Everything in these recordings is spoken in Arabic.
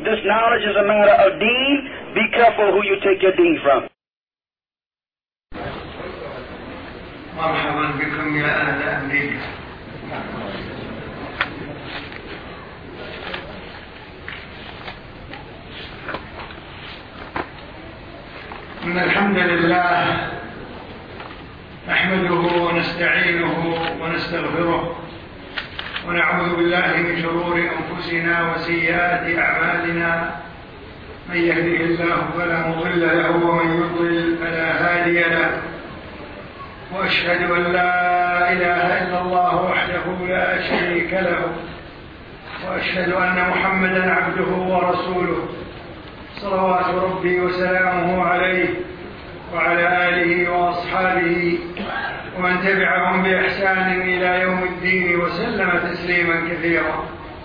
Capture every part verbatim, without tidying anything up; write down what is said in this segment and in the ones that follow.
this knowledge is a matter of deen. Be careful who you take your deen from. مرحبا بكم يا أهل أمريكا. إن الحمد لله نحمده ونستعينه ونستغفره ونعوذ بالله من شرور أنفسنا وسيئات أعمالنا. من يهده الله فلا مضل له ومن يضلل فلا هادي له. وأشهد أن لا إله إلا الله وحده لا شريك له وأشهد أن محمدا عبده ورسوله صلوات ربي وسلامه عليه وعلى آله وأصحابه ومن تبعهم بإحسان إلى يوم الدين وسلم تسليما كثيرا.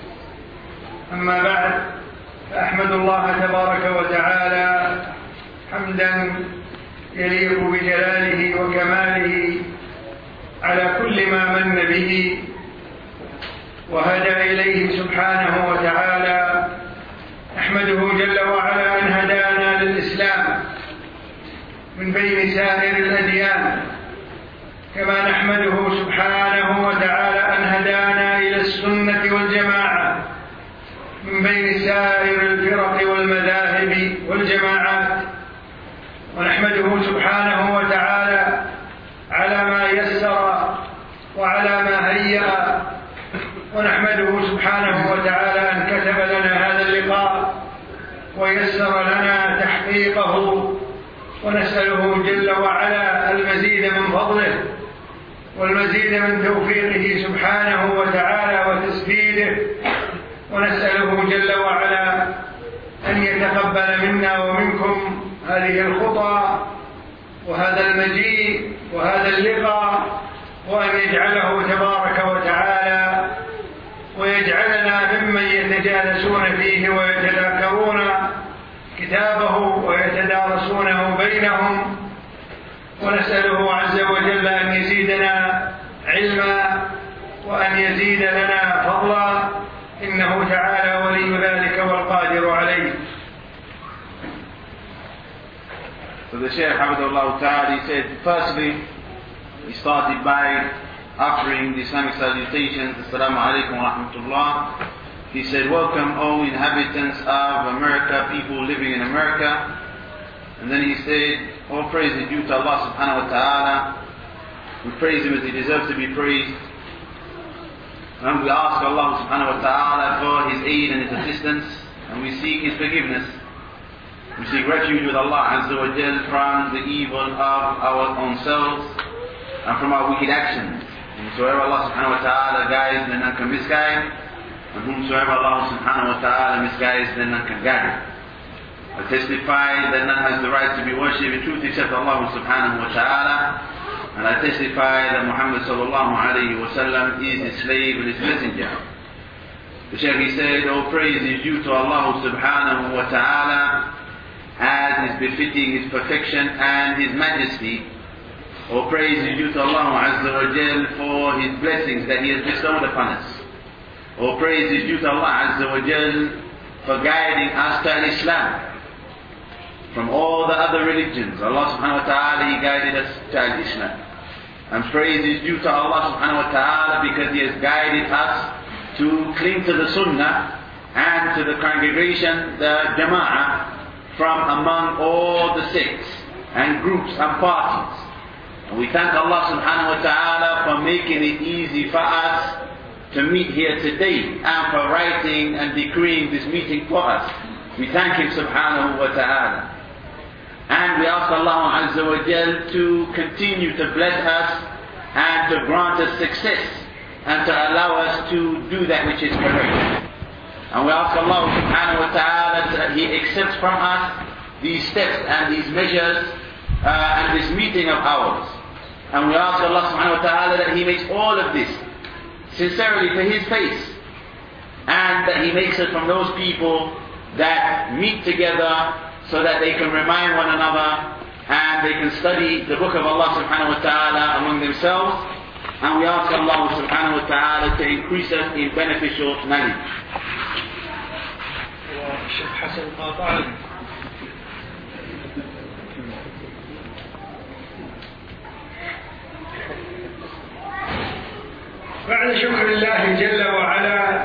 أما بعد، فأحمد الله تبارك وتعالى حمدا يليق بجلاله وكماله على كل ما من به وهدى إليه سبحانه وتعالى. نحمده جل وعلا أن هدانا للإسلام من بين سائر الأديان، كما نحمده سبحانه وتعالى أن هدانا إلى السنة والجماعة من بين سائر الفرق والمذاهب والجماعات. ونحمده سبحانه وتعالى على ما يسر وعلى ما هيأ. ونحمده سبحانه وتعالى أن كتب لنا هذا اللقاء ويسر لنا تحقيقه، ونسأله جل وعلا المزيد من فضله والمزيد من توفيقه سبحانه وتعالى وتسديده. ونسأله جل وعلا أن يتقبل منا ومنكم هذه الخطى وهذا المجيء وهذا اللقاء، وأن يجعله تبارك وتعالى ويجعلنا ممن يتجالسون فيه ويتذاكرون كتابه ويتدارسونه بينهم. ونسأله عز وجل أن يزيدنا علما وأن يزيد لنا فضلا، إنه تعالى ولي ذلك والقادر عليه. So the Shaykh Hamdulillah Ta'ala, he said, firstly, he started by offering the Islamic salutations, Assalamu alaikum wa rahmatullah. He said, welcome, O inhabitants of America, people living in America. And then he said, all praise is due to Allah subhanahu wa ta'ala. We praise Him as He deserves to be praised. And we ask Allah subhanahu wa ta'ala for His aid and His assistance, and we seek His forgiveness. We seek refuge with Allah Azza wa Jal from the evil of our own selves and from our wicked actions. And whosoever Allah subhanahu wa ta'ala guides, then none can misguide. And whomsoever Allah subhanahu wa ta'ala misguides, then none can guide. I testify that none has the right to be worshipped in truth except Allah subhanahu wa ta'ala. And I testify that Muhammad sallallahu alayhi wa sallam is His slave and His messenger. The Shaykh, he said, all praise is due to Allah subhanahu wa ta'ala, as is befitting His perfection and His majesty. All praise is due to Allah Azza wa Jal for His blessings that He has bestowed upon us. All praise is due to Allah Azza wa Jal for guiding us to Islam. From all the other religions, Allah subhanahu wa ta'ala, He guided us to Islam. And praise is due to Allah subhanahu wa ta'ala because He has guided us to cling to the Sunnah and to the congregation, the Jama'ah, from among all the sects and groups and parties. And we thank Allah subhanahu wa ta'ala for making it easy for us to meet here today and for writing and decreeing this meeting for us. We thank Him subhanahu wa ta'ala. And we ask Allah Azza wa Jal to continue to bless us and to grant us success and to allow us to do that which is correct. And we ask Allah subhanahu wa ta'ala that He accepts from us these steps and these measures uh, and this meeting of ours. And we ask Allah subhanahu wa ta'ala that He makes all of this sincerely for His face, and that He makes us from those people that meet together so that they can remind one another and they can study the book of Allah subhanahu wa ta'ala among themselves. And we ask Allah subhanahu wa ta'ala to increase us in beneficial knowledge. الشيخ حسن قاطع. بعد شكر الله جل وعلا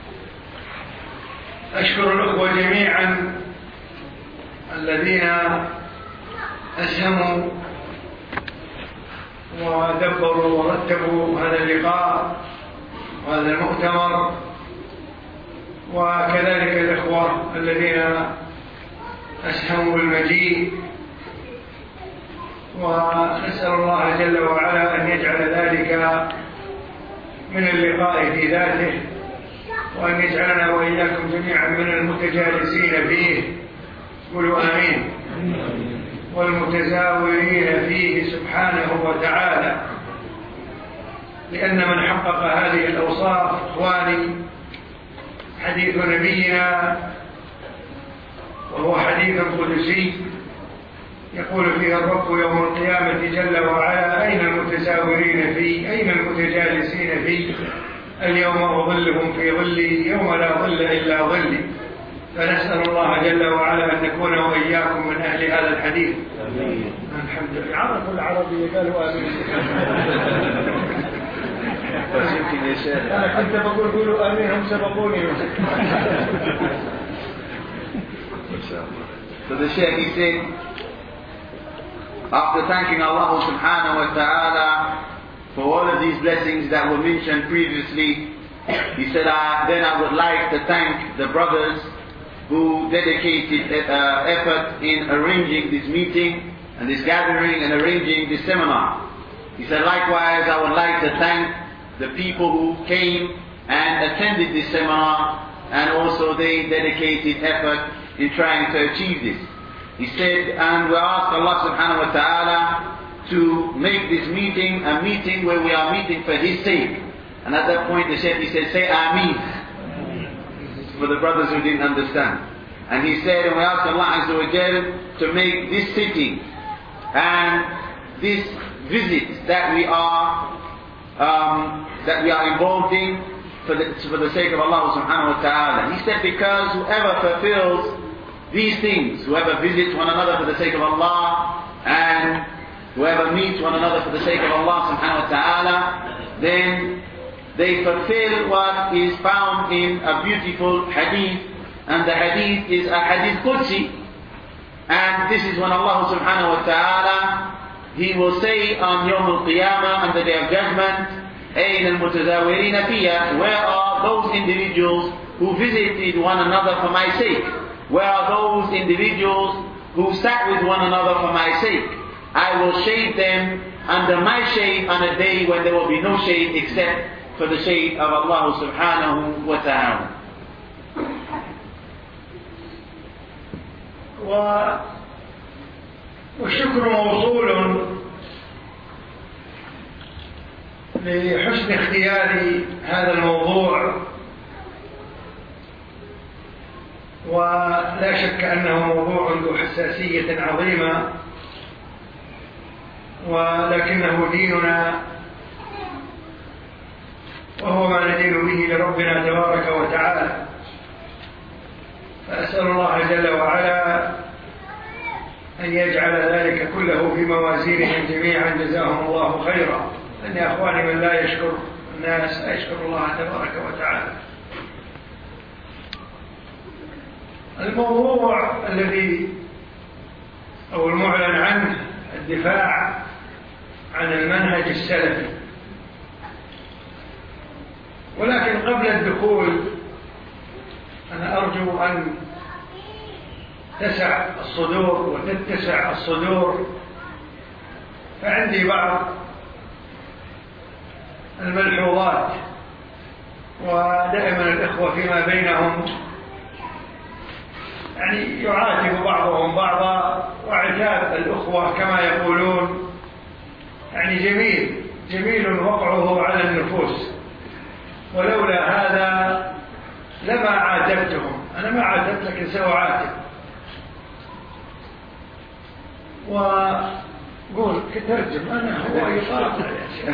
أشكر الأخوة جميعا الذين أسهموا ودبروا ورتبوا هذا اللقاء وهذا المؤتمر، وكذلك الأخوة الذين أسهموا بالمجيء، ونسأل الله جل وعلا أن يجعل ذلك من اللقاء في ذاته، وأن يجعلنا وإياكم جميعا من المتجالسين فيه، قولوا آمين، والمتزاورين فيه سبحانه وتعالى، لأن من حقق هذه الأوصاف إخواني حديث نبينا، وهو حديث قدسي يقول فيه الرب يوم القيامة جل وعلا: أين المتزاورين فيه؟ أين المتجالسين فيه؟ اليوم أظلهم في ظلي يوم لا ظل إلا ظلي. فنسأل الله جل وعلا أن نكون وإياكم من أهل هذا الحديث. آمين. الحمد لله. عرفوا العربية قالوا آمين. أنا كنت بقول قولوا آمين، هم سبقوني. So the Shaykh, he said, after thanking Allah subhanahu wa ta'ala for all of these blessings that were mentioned previously, he said, uh, then I would like to thank the brothers who dedicated uh, effort in arranging this meeting and this gathering and arranging this seminar. He said, likewise, I would like to thank the people who came and attended this seminar, and also they dedicated effort in trying to achieve this. He said, and we ask Allah subhanahu wa ta'ala to make this meeting a meeting where we are meeting for His sake. And at that point the Shaykh, he said, say Ameen, for the brothers who didn't understand. And he said, and we ask Allah Azza wa Jal to make this sitting and this visit that we are um, that we are involved in for the, for the sake of Allah subhanahu wa ta'ala. He said, because whoever fulfills these things, whoever visits one another for the sake of Allah, and whoever meets one another for the sake of Allah subhanahu wa ta'ala, then they fulfill what is found in a beautiful hadith, and the hadith is a hadith Qudsi. And this is when Allah subhanahu wa ta'ala, He will say on Yawm al-Qiyamah, on the Day of Judgment, أَيْنَ الْمُتَزَاوِرِينَ فِيَّ, where are those individuals who visited one another for my sake? Where are those individuals who sat with one another for my sake? I will shade them under my shade on a day when there will be no shade except for the shade of Allah subhanahu wa ta'ala. والشكر موصول لحسن اختيار هذا الموضوع، ولا شك أنه موضوع ذو حساسية عظيمة، ولكنه ديننا وهو ما ندين به لربنا تبارك وتعالى. فأسأل الله جل وعلا أن يجعل ذلك كله في موازينهم جميعا، جزاهم الله خيرا. أن يا أخواني من لا يشكر الناس لا يشكر الله تبارك وتعالى. الموضوع الذي أو المعلن عنه الدفاع عن المنهج السلفي، ولكن قبل الدخول أنا أرجو أن تسع الصدور وتتسع الصدور، فعندي بعض الملحوظات، ودائما الإخوة فيما بينهم يعني يعاتب بعضهم بعضا، وعتاب الأخوة كما يقولون يعني جميل جميل وقعه على النفوس، ولولا هذا لما عاتبتهم. أنا ما عاتبت لكن سأعاتب. قول ترجم أنا هو يقرأ يا شيخ.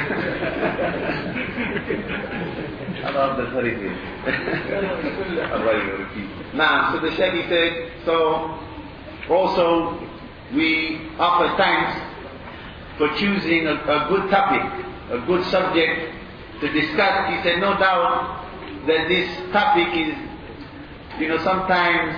هذا أفضل طريقة. Now, so the Shaykh said, so also we offer thanks for choosing a, a good topic, a good subject to discuss. He said, no doubt that this topic is, you know, sometimes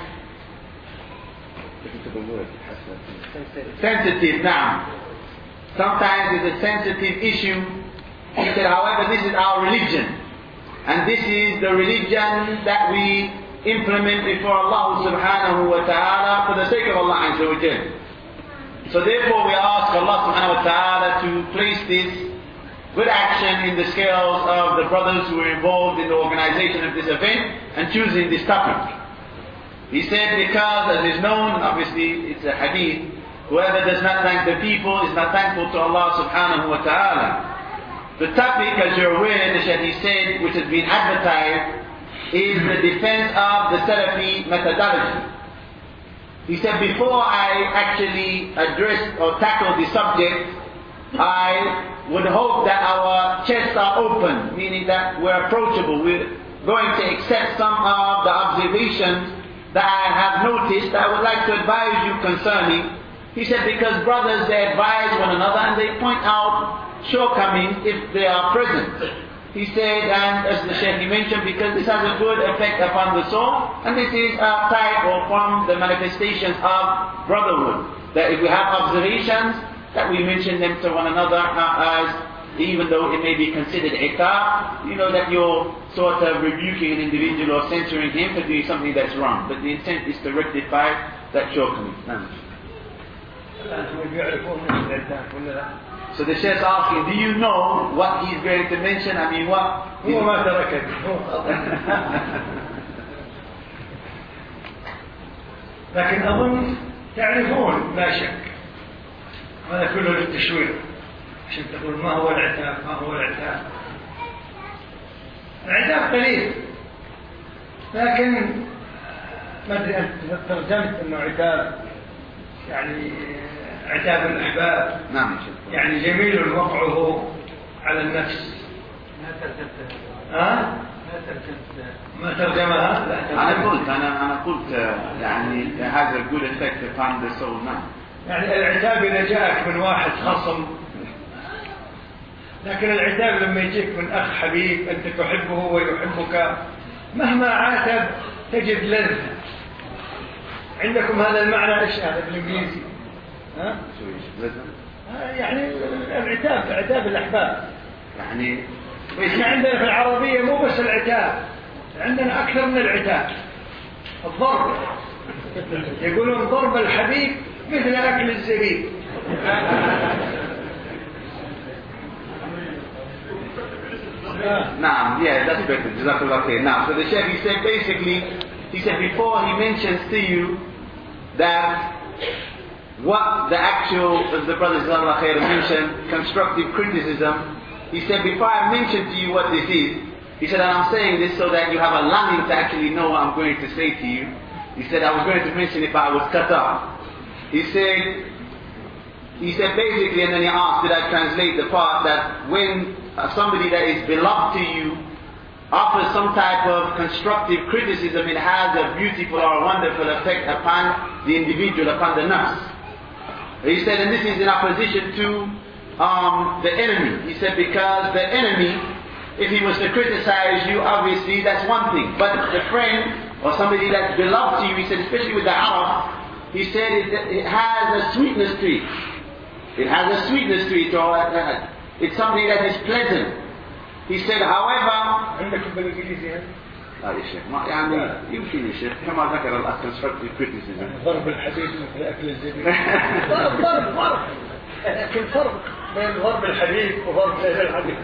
sensitive now. Sometimes it's a sensitive issue. He said, however, this is our religion. And this is the religion that we implement before Allah subhanahu wa ta'ala for the sake of Allah azza wa jal. So therefore we ask Allah subhanahu wa ta'ala to place this good action in the scales of the brothers who were involved in the organization of this event and choosing this topic. He said, because as is known, obviously it's a hadith, whoever does not thank the people is not thankful to Allah subhanahu wa ta'ala. The topic, as you're aware, the Shaykh said, which has been advertised, is the defense of the Salafi methodology. He said, before I actually address or tackle the subject, I would hope that our chests are open, meaning that we're approachable. We're going to accept some of the observations that I have noticed that I would like to advise you concerning. He said, because brothers, they advise one another and they point out shortcomings if they are present. He said, and as the Shaykh mentioned, because this has a good effect upon the soul, and this is a type or from the manifestations of brotherhood. That if we have observations, that we mention them to one another uh, as, even though it may be considered iqab, you know, that you're sort of rebuking an individual or censoring him for doing something that's wrong. But the intent is to rectify that shortcoming. So the Shaykh is asking, do you know what he's going to mention? I mean, what? هو ما تركك. لكن أظن تعرفون لا شك هذا كله للتشويق عشان تقول ما هو العتاب ما هو العتاب. العتاب قليل، لكن ما أدري أنت ترجمت إنه عتاب يعني عتاب الأحباب. نعم. يعني جميل وقعه على النفس. ما ترجمت. ها؟ ما ترجمت. ما ترجمها؟ لا. أنا قلت أنا أنا قلت يعني هذا good effect upon the soul. نعم. يعني العتاب إذا جاءك من واحد خصم، لكن العتاب لما يجيك من أخ حبيب أنت تحبه ويحبك مهما عاتب تجد لذة. عندكم هذا المعنى إيش هذا بالإنجليزي؟ ها؟ يعني العتاب عتاب الأحباب. يعني إحنا عندنا في العربية مو بس العتاب، عندنا أكثر من العتاب. الضرب، يقولون ضرب الحبيب مثل أكل الزبيب. Nah, yeah, that's better. Jazakallah khair. Now, so the Shaykh, he said basically, he said before he mentions to you that what the actual, as the brother Jazakallah khair mentioned, constructive criticism, he said before I mention to you what this is, he said, and I'm saying this so that you have a longing to actually know what I'm going to say to you. He said, I was going to mention if I was cut off. He said, he said basically, and then he asked, did I translate the part that when uh, somebody that is beloved to you offers some type of constructive criticism, it has a beautiful or a wonderful effect upon the individual, upon the nafs. He said, and this is in opposition to um, the enemy. He said, because the enemy, if he was to criticize you, obviously that's one thing. But the friend or somebody that's beloved to you, he said, especially with the Arab, he said it, it has a sweetness to it. It has a sweetness to it, or uh, it's something that is pleasant. He said, however, عندكم بالإنجليزي هذا؟ لا يا شيخ ما يعني يمكن يا شيخ كما ذكر الأخ constructive criticism. ضرب الحديد مثل أكل الزبيب. ضرب ضرب ضرب. لكن فرق بين ضرب الحديد وضرب غير الحديد.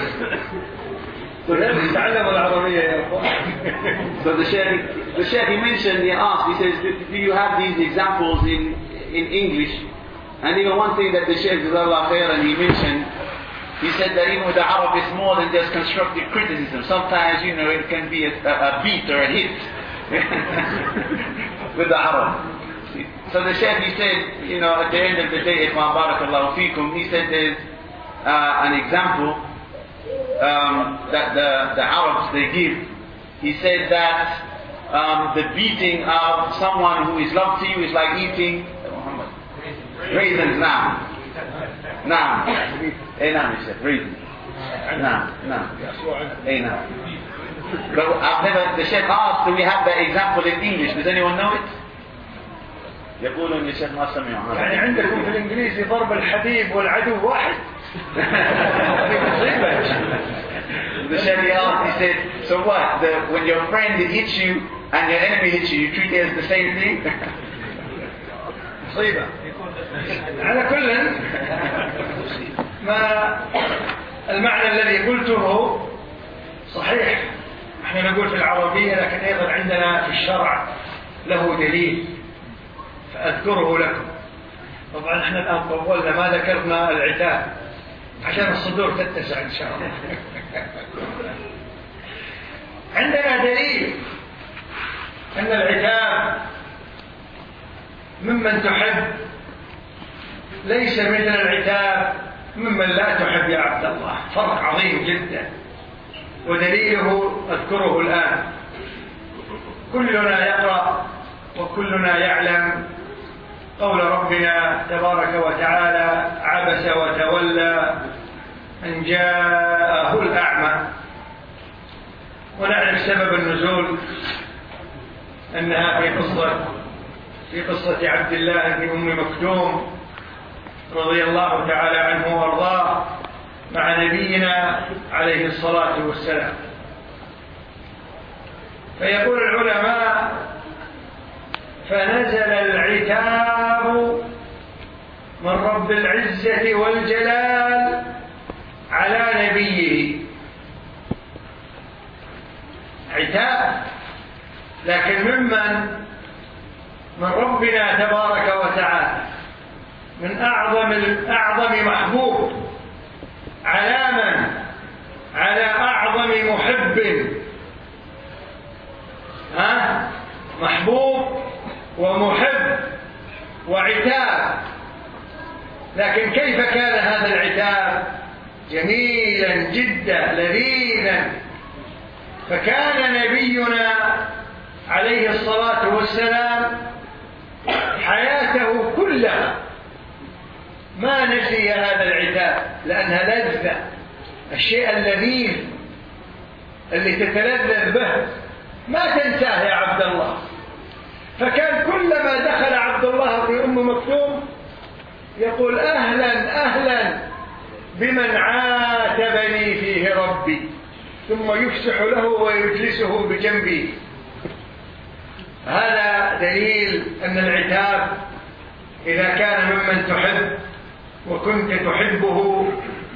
ولازم تعلموا العربية يا أخوان. So the Shaykh, the Shaykh he mentioned, he asked, he says, do you have these examples in in English? And even one thing that the Shaykh Jazakallah khair, and he mentioned, he said that even with the Arab it's more than just constructive criticism. Sometimes, you know, it can be a, a, a beat or a hit with the Arab. So the Shaykh, he said, you know, at the end of the day, Ikhwan Barakallahu Feekum, he said there's uh, an example um, that the, the Arabs, they give. He said that um, the beating of someone who is loved to you is like eating Muhammad, raisins now. Now. Hey, now, he said, raisins. Now, now. Hey, now. But I've never, the Shaykh asked, do we have that example in English? Does anyone know it? يقولون يا شيخ ما سمعوا. يعني عندكم في الإنجليزي ضرب الحبيب والعدو واحد. The Shaykh asked, he said, so what? The, when your friend hits you and your enemy hits you, you treat it as the same thing? مصيبة. على كل ما المعنى الذي قلته صحيح. احنا نقول في العربية، لكن أيضا عندنا في الشرع له دليل فأذكره لكم. طبعا احنا الآن طولنا ما ذكرنا العتاب عشان الصدور تتسع إن شاء الله. عندنا دليل أن العتاب ممن تحب ليس مثل العتاب ممن لا تحب يا عبد الله، فرق عظيم جدا، ودليله أذكره الآن. كلنا يقرأ وكلنا يعلم قول ربنا تبارك وتعالى: عبس وتولى أن جاءه الأعمى. ونعرف سبب النزول أنها في قصة في قصة عبد الله بن أم مكتوم رضي الله تعالى عنه وارضاه مع نبينا عليه الصلاة والسلام. فيقول العلماء: فنزل العتاب من رب العزة والجلال على نبيه. عتاب لكن ممن من ربنا تبارك وتعالى، من أعظم أعظم محبوب على من؟ على أعظم محب. ها؟ محبوب ومحب وعتاب. لكن كيف كان هذا العتاب؟ جميلا جدا لذيذا. فكان نبينا عليه الصلاة والسلام حياته كلها ما نسي هذا العتاب، لأنها لذة، الشيء اللذيذ اللي تتلذذ به ما تنساه يا عبد الله. فكان كلما دخل عبد الله في أم مكتوم يقول: أهلا أهلا بمن عاتبني فيه ربي، ثم يفسح له ويجلسه بجنبه. هذا دليل أن العتاب إذا كان ممن تحب وكنت تحبه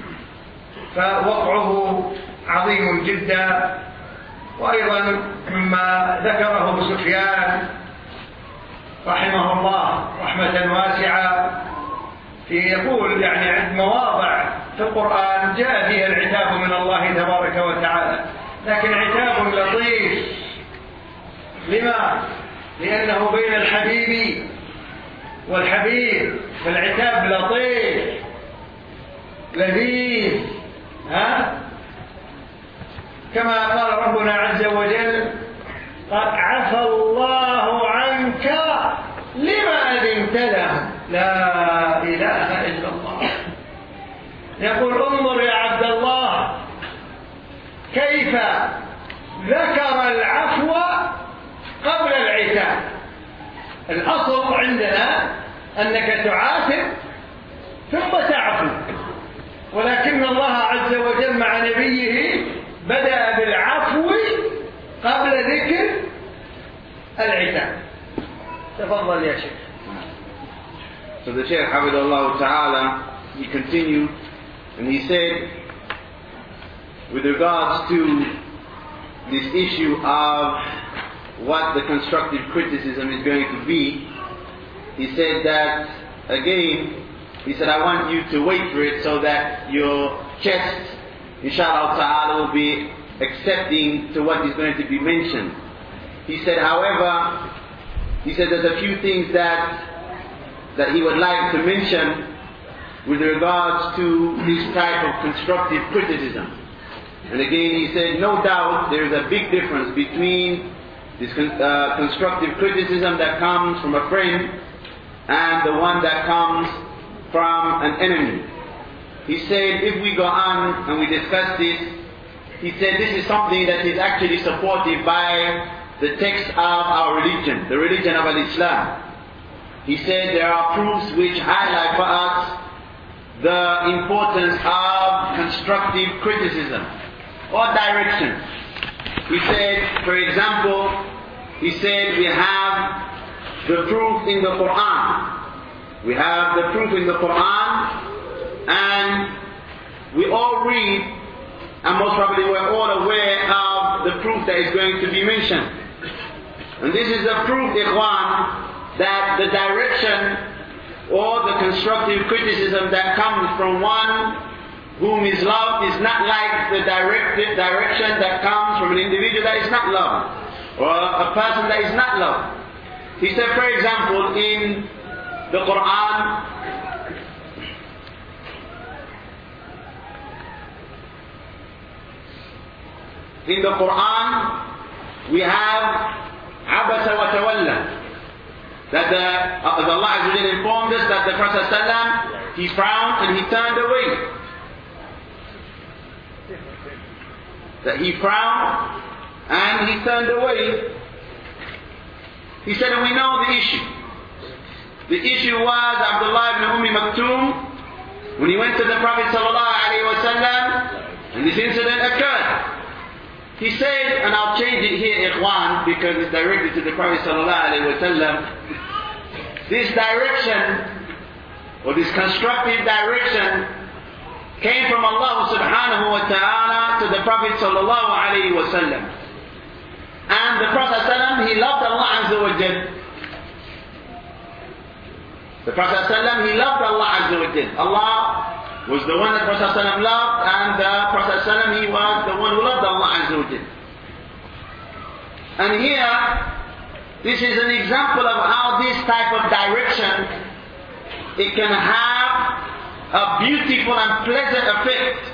فوقعه عظيم جدا. وأيضا مما ذكره سفيان رحمه الله رحمة واسعة، في يقول يعني عند مواضع في القرآن جاء فيها العتاب من الله تبارك وتعالى، لكن عتاب لطيف. لما؟ لأنه بين الحبيب والحبيب، فالعتاب لطيف لذيذ. ها؟ كما قال ربنا عز وجل: قد عفى الله عنك لما أذنت لهم. لا إله إلا الله. يقول: انظر يا عبد الله كيف ذكر العفو قبل العتاب. الأصل عندنا أنك تعاتب ثم تعفو، ولكن الله عز وجل مع نبيه بدأ بالعفو قبل ذكر العتاب. تفضل يا شيخ. So the Shaykh Hafidhahullah Ta'ala, he continued and he said, with regards to this issue of what the constructive criticism is going to be, he said that again, he said, I want you to wait for it so that your chest, inshallah ta'ala, will be accepting to what is going to be mentioned. He said, however, he said there's a few things that that he would like to mention with regards to this type of constructive criticism. And again, he said, no doubt there is a big difference between this con- uh, constructive criticism that comes from a friend and the one that comes from an enemy. He said, if we go on and we discuss this, he said this is something that is actually supported by the text of our religion, the religion of Al-Islam. He said there are proofs which highlight for us the importance of constructive criticism or direction. He said, for example, he said we have the proof in the Quran. We have the proof in the Quran, and we all read, and most probably we're all aware of the proof that is going to be mentioned. And this is a proof, ikhwan, that the direction or the constructive criticism that comes from one whom is loved is not like the directed direction that comes from an individual that is not loved, or a person that is not loved. He said, for example, in the Quran, in the Quran, we have Abasa wa Tawalla. That the, uh, Allah Azza wa Jalla informed us that the Prophet ﷺ, he frowned and he turned away. That he frowned and he turned away. He said, and we know the issue. The issue was Abdullah ibn Umm Maktoum, when he went to the Prophet ﷺ, and this incident occurred. He said, and I'll change it here, ikhwan, because it's directed to the Prophet ﷺ. This direction, or this constructive direction, came from Allah subhanahu wa ta'ala to the Prophet sallallahu alayhi wa sallam. And the Prophet sallam, he loved Allah azza wa jal. The Prophet sallam, he loved Allah azza wa jal. Allah was the one that the Prophet sallam loved, and the Prophet sallam, he was the one who loved Allah azza wa jal. And here, this is an example of how this type of direction, it can have a beautiful and pleasant effect.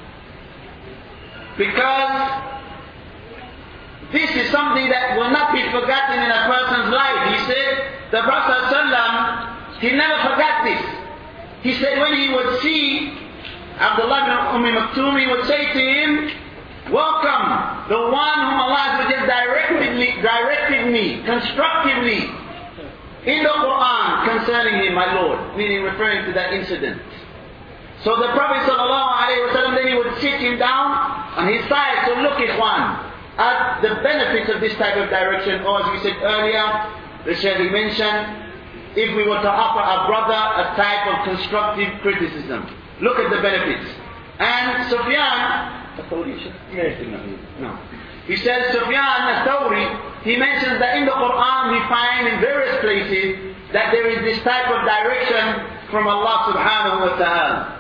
Because this is something that will not be forgotten in a person's life. He said, the Prophet ﷺ, he never forgot this. He said when he would see Abdullah ibn Umm Maktoum, he would say to him, welcome, the one whom Allah directed me, directed me constructively in the Quran concerning him, my Lord, meaning referring to that incident. So the Prophet ﷺ, then he would sit him down on his side. So look, ikhwan, at the benefits of this type of direction, or as we said earlier, the Shaykh he mentioned, if we were to offer our brother a type of constructive criticism, look at the benefits. And Sufyan, no. He says, Sufyan al-Thawri, he mentions that in the Quran we find in various places that there is this type of direction from Allah subhanahu wa ta'ala.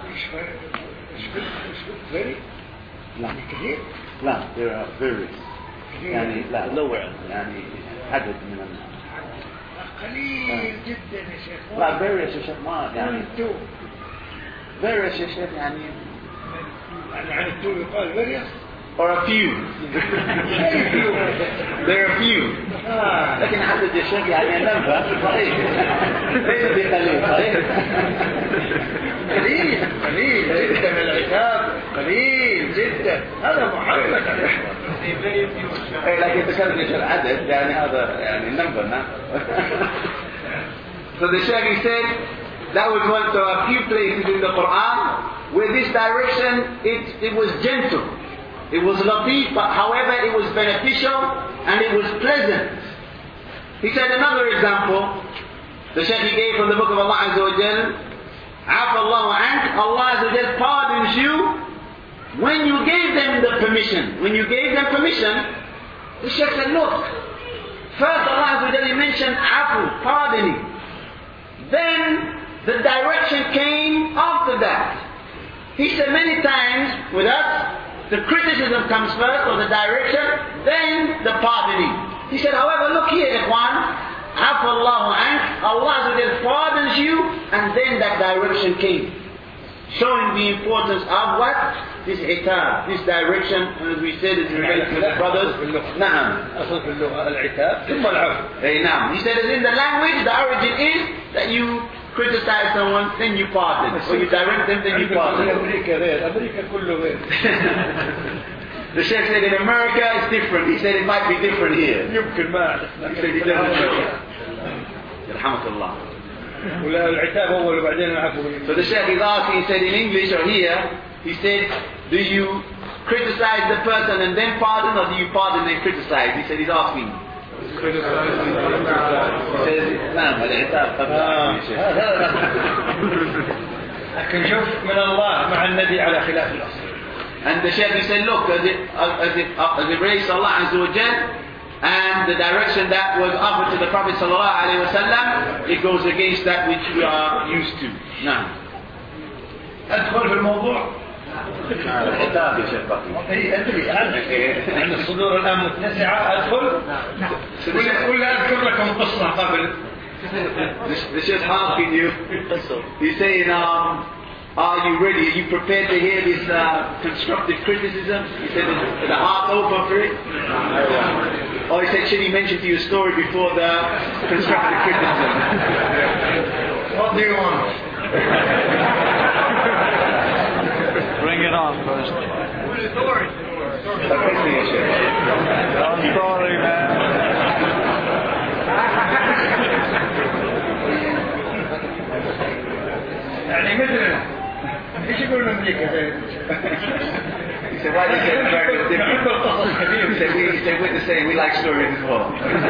لا كثير؟ لا, there are various. يعني لا lower يعني عدد من الناس. قليل جدا يا شيخ. لا various يا شيخ ما يعني. various يا شيخ يعني. يعني عن التو يقال various. or a few. there are a few. لكن عدد يا شيخ يعني نمبر صحيح. ليس بقليل صحيح. قليل قليل جدا من العتاب قليل جدا هذا محمد لكن تكلمش العدد يعني هذا يعني النمبر نعم. So the Shaykh said that was one of a few places in the Quran where this direction it, it was gentle, it was latif, but however it was beneficial and it was pleasant. He said another example, the Shaykh he gave from the book of Allah Azza wa Jal, Afa Allahu ank, Allah Azza wa Jal pardons you when you gave them the permission. When you gave them permission, the Shaykh said, look, first Allah Azza wa Jal mentioned afu, pardoning. Then the direction came after that. He said many times with us, the criticism comes first, or the direction, then the pardoning. He said, however, look here, ikhwan, Afa Allahu ank, Allah pardons you, and then that direction came, showing the importance of what? This itab, this direction, and as we said, it's related to the brothers. Naam. أصل في اللغة العتاب ثم العفو. Hey, naam. He said, as in the language, the origin is that you criticize someone, then you pardon, or you direct them, then you pardon. أمريكا غير، أمريكا كله غير. The Sheikh said in America it's different. He said it might be different here. يمكن ما أعرف. He said he doesn't know. يرحمك الله. ولا العتاب أول وبعدين العفو. So the Sheikh is asking, he said in English or here, he said, do you criticize the person and then pardon, or do you pardon and criticize? He said he's asking. He says, نعم العتاب قبل. لكن شوف من الله مع النبي على خلاف الأصل. And the Shaykh said, look, as it, as it, as it relates to Allah Azza wa Jal, and the direction that was offered to the Prophet Sallallahu Alaihi Wasallam, it goes against that which we are used to. Now, أدخل في الموضوع. الخطاب يا شيخ بقي. أي أدري عن الصدور الآن متسعة أدخل. ولا أذكر لكم قصة قبل. The Shaykh asking you, he's saying, um, are you ready? Are you prepared to hear this uh, constructive criticism? He said, is the heart open for it? Or he said, should he mention to you a story before the constructive criticism? What do you want? Bring it on first. Who's the story? I'm sorry, man. يعني مثلنا ايش يقولون امريكا؟ He said, why did you say America different? He said, we, he said, we're the same, we like stories as well.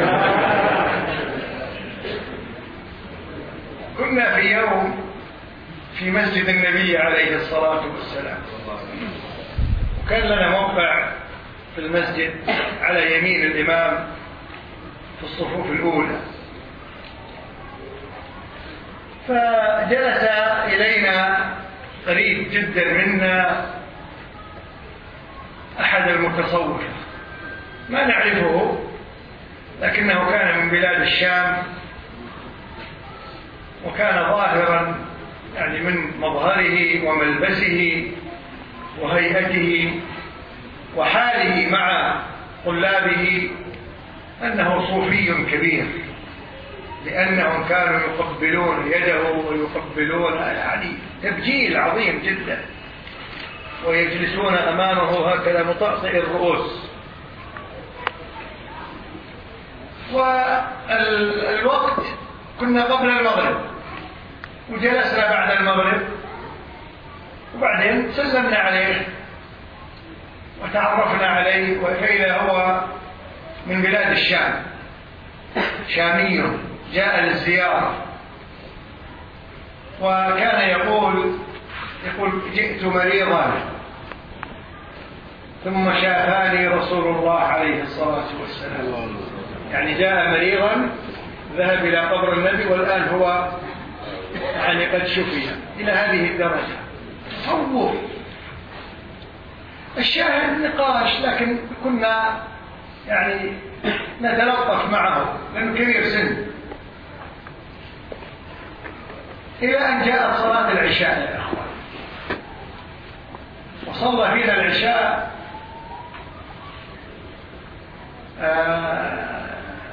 كنا في يوم في مسجد النبي عليه الصلاة والسلام، وكان لنا موقع في المسجد على يمين الإمام في الصفوف الأولى، فجلس إلينا قريب جدا منا أحد المتصوفة ما نعرفه، لكنه كان من بلاد الشام، وكان ظاهرا يعني من مظهره وملبسه وهيئته وحاله مع طلابه أنه صوفي كبير، لأنهم كانوا يقبلون يده ويقبلون، يعني تبجيل عظيم جدا، ويجلسون أمامه هكذا مطأطئ الرؤوس. والوقت كنا قبل المغرب، وجلسنا بعد المغرب، وبعدين سلمنا عليه وتعرفنا عليه، فإذا هو من بلاد الشام، شامي جاء للزيارة، وكان يقول يقول جئت مريضا ثم شافاني رسول الله عليه الصلاة والسلام، يعني جاء مريضا ذهب إلى قبر النبي والآن هو يعني قد شفي إلى هذه الدرجة. تصور الشاهد نقاش، لكن كنا يعني نتلطف معه لأنه كبير سن، إلى أن جاءت صلاة العشاء يا أخوان، وصلى فينا العشاء آه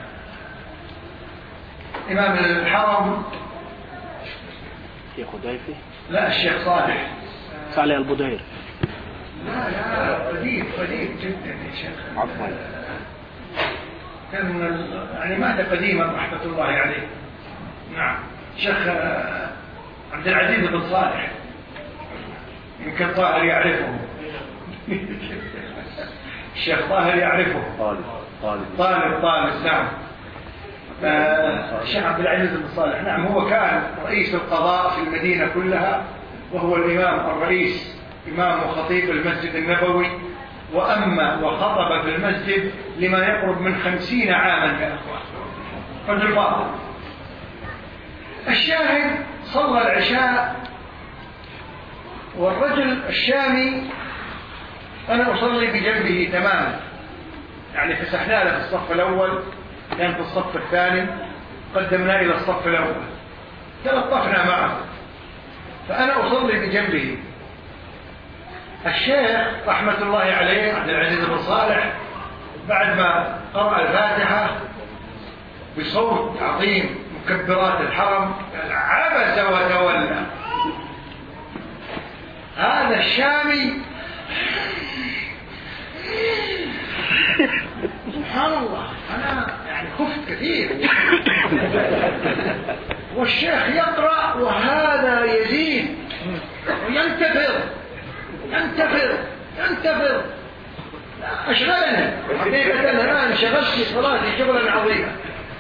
إمام الحرم شيخ خديفي؟ لا الشيخ صالح صالح البدير. لا لا قديم قديم جدا يا شيخ، عفوا كان يعني مات قديما رحمة الله عليه. نعم شيخ عبد العزيز بن صالح، يمكن طاهر يعرفه. الشيخ طاهر يعرفه. طالب طالب طالب طالب نعم. الشيخ عبد العزيز بن صالح نعم، هو كان رئيس القضاء في المدينة كلها، وهو الإمام الرئيس إمام وخطيب المسجد النبوي، وأما وخطب في المسجد لما يقرب من خمسين عاما يا أخوان، رجل فاضل. الشاهد صلى العشاء، والرجل الشامي أنا أصلي بجنبه تماما، يعني فسحنا له في الصف الأول، كان في الصف الثاني، قدمنا إلى الصف الأول، تلطفنا معه، فأنا أصلي بجنبه. الشيخ رحمة الله عليه عبد العزيز بن صالح بعد ما قرأ الفاتحة بصوت عظيم مكبرات الحرم قال: عبس وتولى. هذا الشامي سبحان الله، أنا يعني خفت كثير. والشيخ يقرأ وهذا يزيد وينتفض ينتفض ينتفض أشغلني حقيقة. أنا انشغلت في صلاتي شغلا عظيما.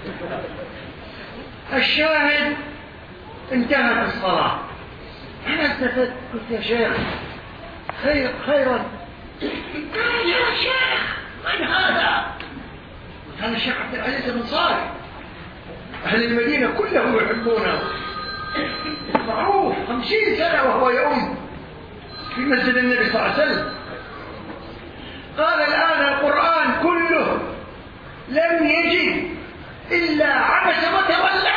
الشاهد انتهت الصلاة، أنا التفت قلت: يا شيخ خير خيرا. قال: يا شيخ من هذا؟ قلت: هذا الشيخ عبد العزيز بن صالح، أهل المدينة كلهم يحبونه، معروف، خمسين سنة وهو يؤم في مسجد النبي صلى الله عليه وسلم. قال: الآن القرآن كله لم يجد إلا عبس وتولى.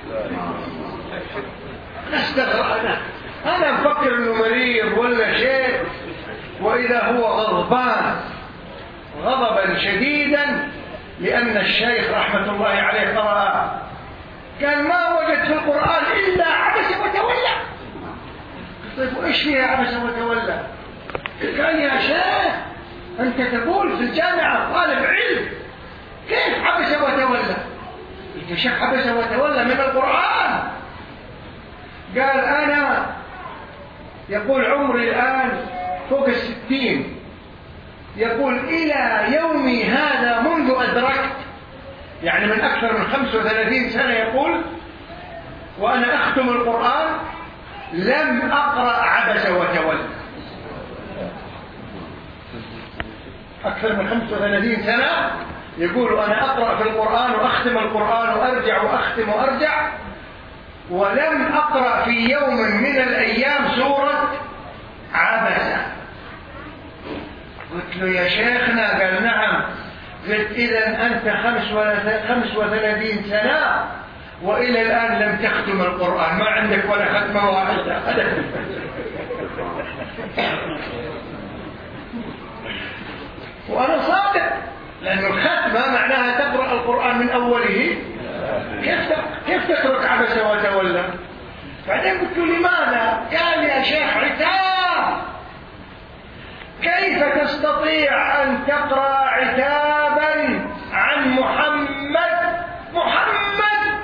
نستغرب. أنا أنا مفكر إنه مريض ولا شيء، وإذا هو غضبان غضبا شديدا لأن الشيخ رحمة الله عليه قرأ، قال: ما وجد في القرآن إلا عبس وتولى. طيب وإيش فيها عبس وتولى؟ قال: يا شيخ أنت تقول في الجامعة طالب علم، كيف عبس وتولى؟ يا شيخ عبس وتولى من القرآن. قال: أنا يقول عمري الآن فوق الستين، يقول إلى يومي هذا منذ أدركت، يعني من أكثر من خمس وثلاثين سنة، يقول وأنا أختم القرآن لم أقرأ عبس وتولى. أكثر من خمس وثلاثين سنة يقول أنا أقرأ في القرآن وأختم القرآن وأرجع وأختم وأرجع، ولم أقرأ في يوم من الأيام سورة عبس. قلت له: يا شيخنا. قال: نعم. قلت: إذن أنت خمس وثلاثين سنة وإلى الآن لم تختم القرآن، ما عندك ولا ختمة واحدة. وأنا صادق، لأن الختمة معناها تقرأ القرآن من أوله. كيف كيف تترك عبس وتولى؟ بعدين قلت له: لماذا؟ قال: يا شيخ عتاب. كيف تستطيع أن تقرأ عتابا عن محمد محمد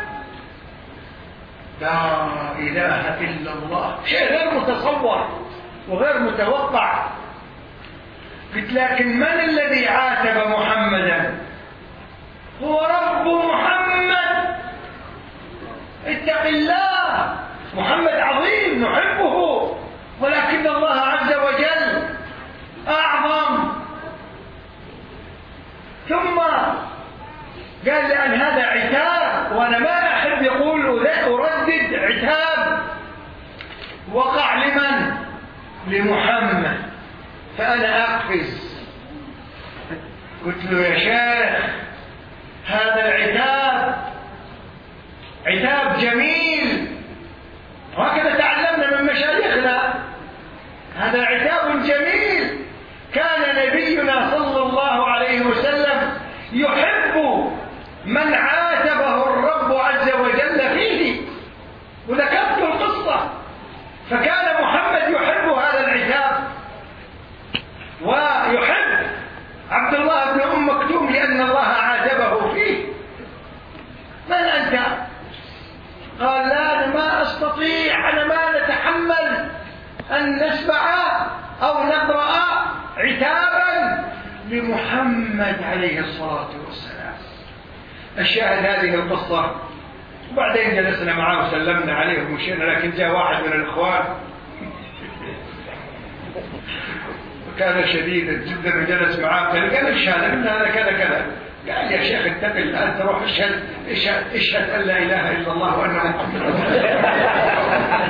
لا إله إلا الله؟ شيء غير متصور وغير متوقع. قلت: لكن من الذي عاتب محمدا؟ هو رب محمد. اتق الله، محمد عظيم نحبه، ولكن الله عز وجل أعظم. ثم قال: لأن هذا عتاب وأنا ما أحب يقول أردد عتاب وقع لمن؟ لمحمد، فأنا أقفز. قلت له: يا شيخ هذا العتاب عتاب جميل، وهكذا تعلمنا من مشايخنا، هذا عتاب جميل. كان نبينا صلى الله عليه وسلم يحب من عاتبه الرب عز وجل فيه، وذكرت القصة. فكان محمد يحب هذا العتاب، ويحب عبد الله بن أم مكتوم لأن الله عاتبه فيه. من أنت؟ قال: لا، أنا ما أستطيع، أنا ما نتحمل أن نسمع أو نقرأ عتابا لمحمد عليه الصلاة والسلام. الشاهد هذه القصة. وبعدين جلسنا معه وسلمنا عليه ومشينا، لكن جاء واحد من الإخوان وكان شديدا جدا وجلس معاه، قال: ايش هذا؟ قلنا: هذا كذا كذا. قال: يا شيخ اتق الله، انت روح اشهد اشهد اشهد ان لا اله الا الله وان محمدا رسول الله.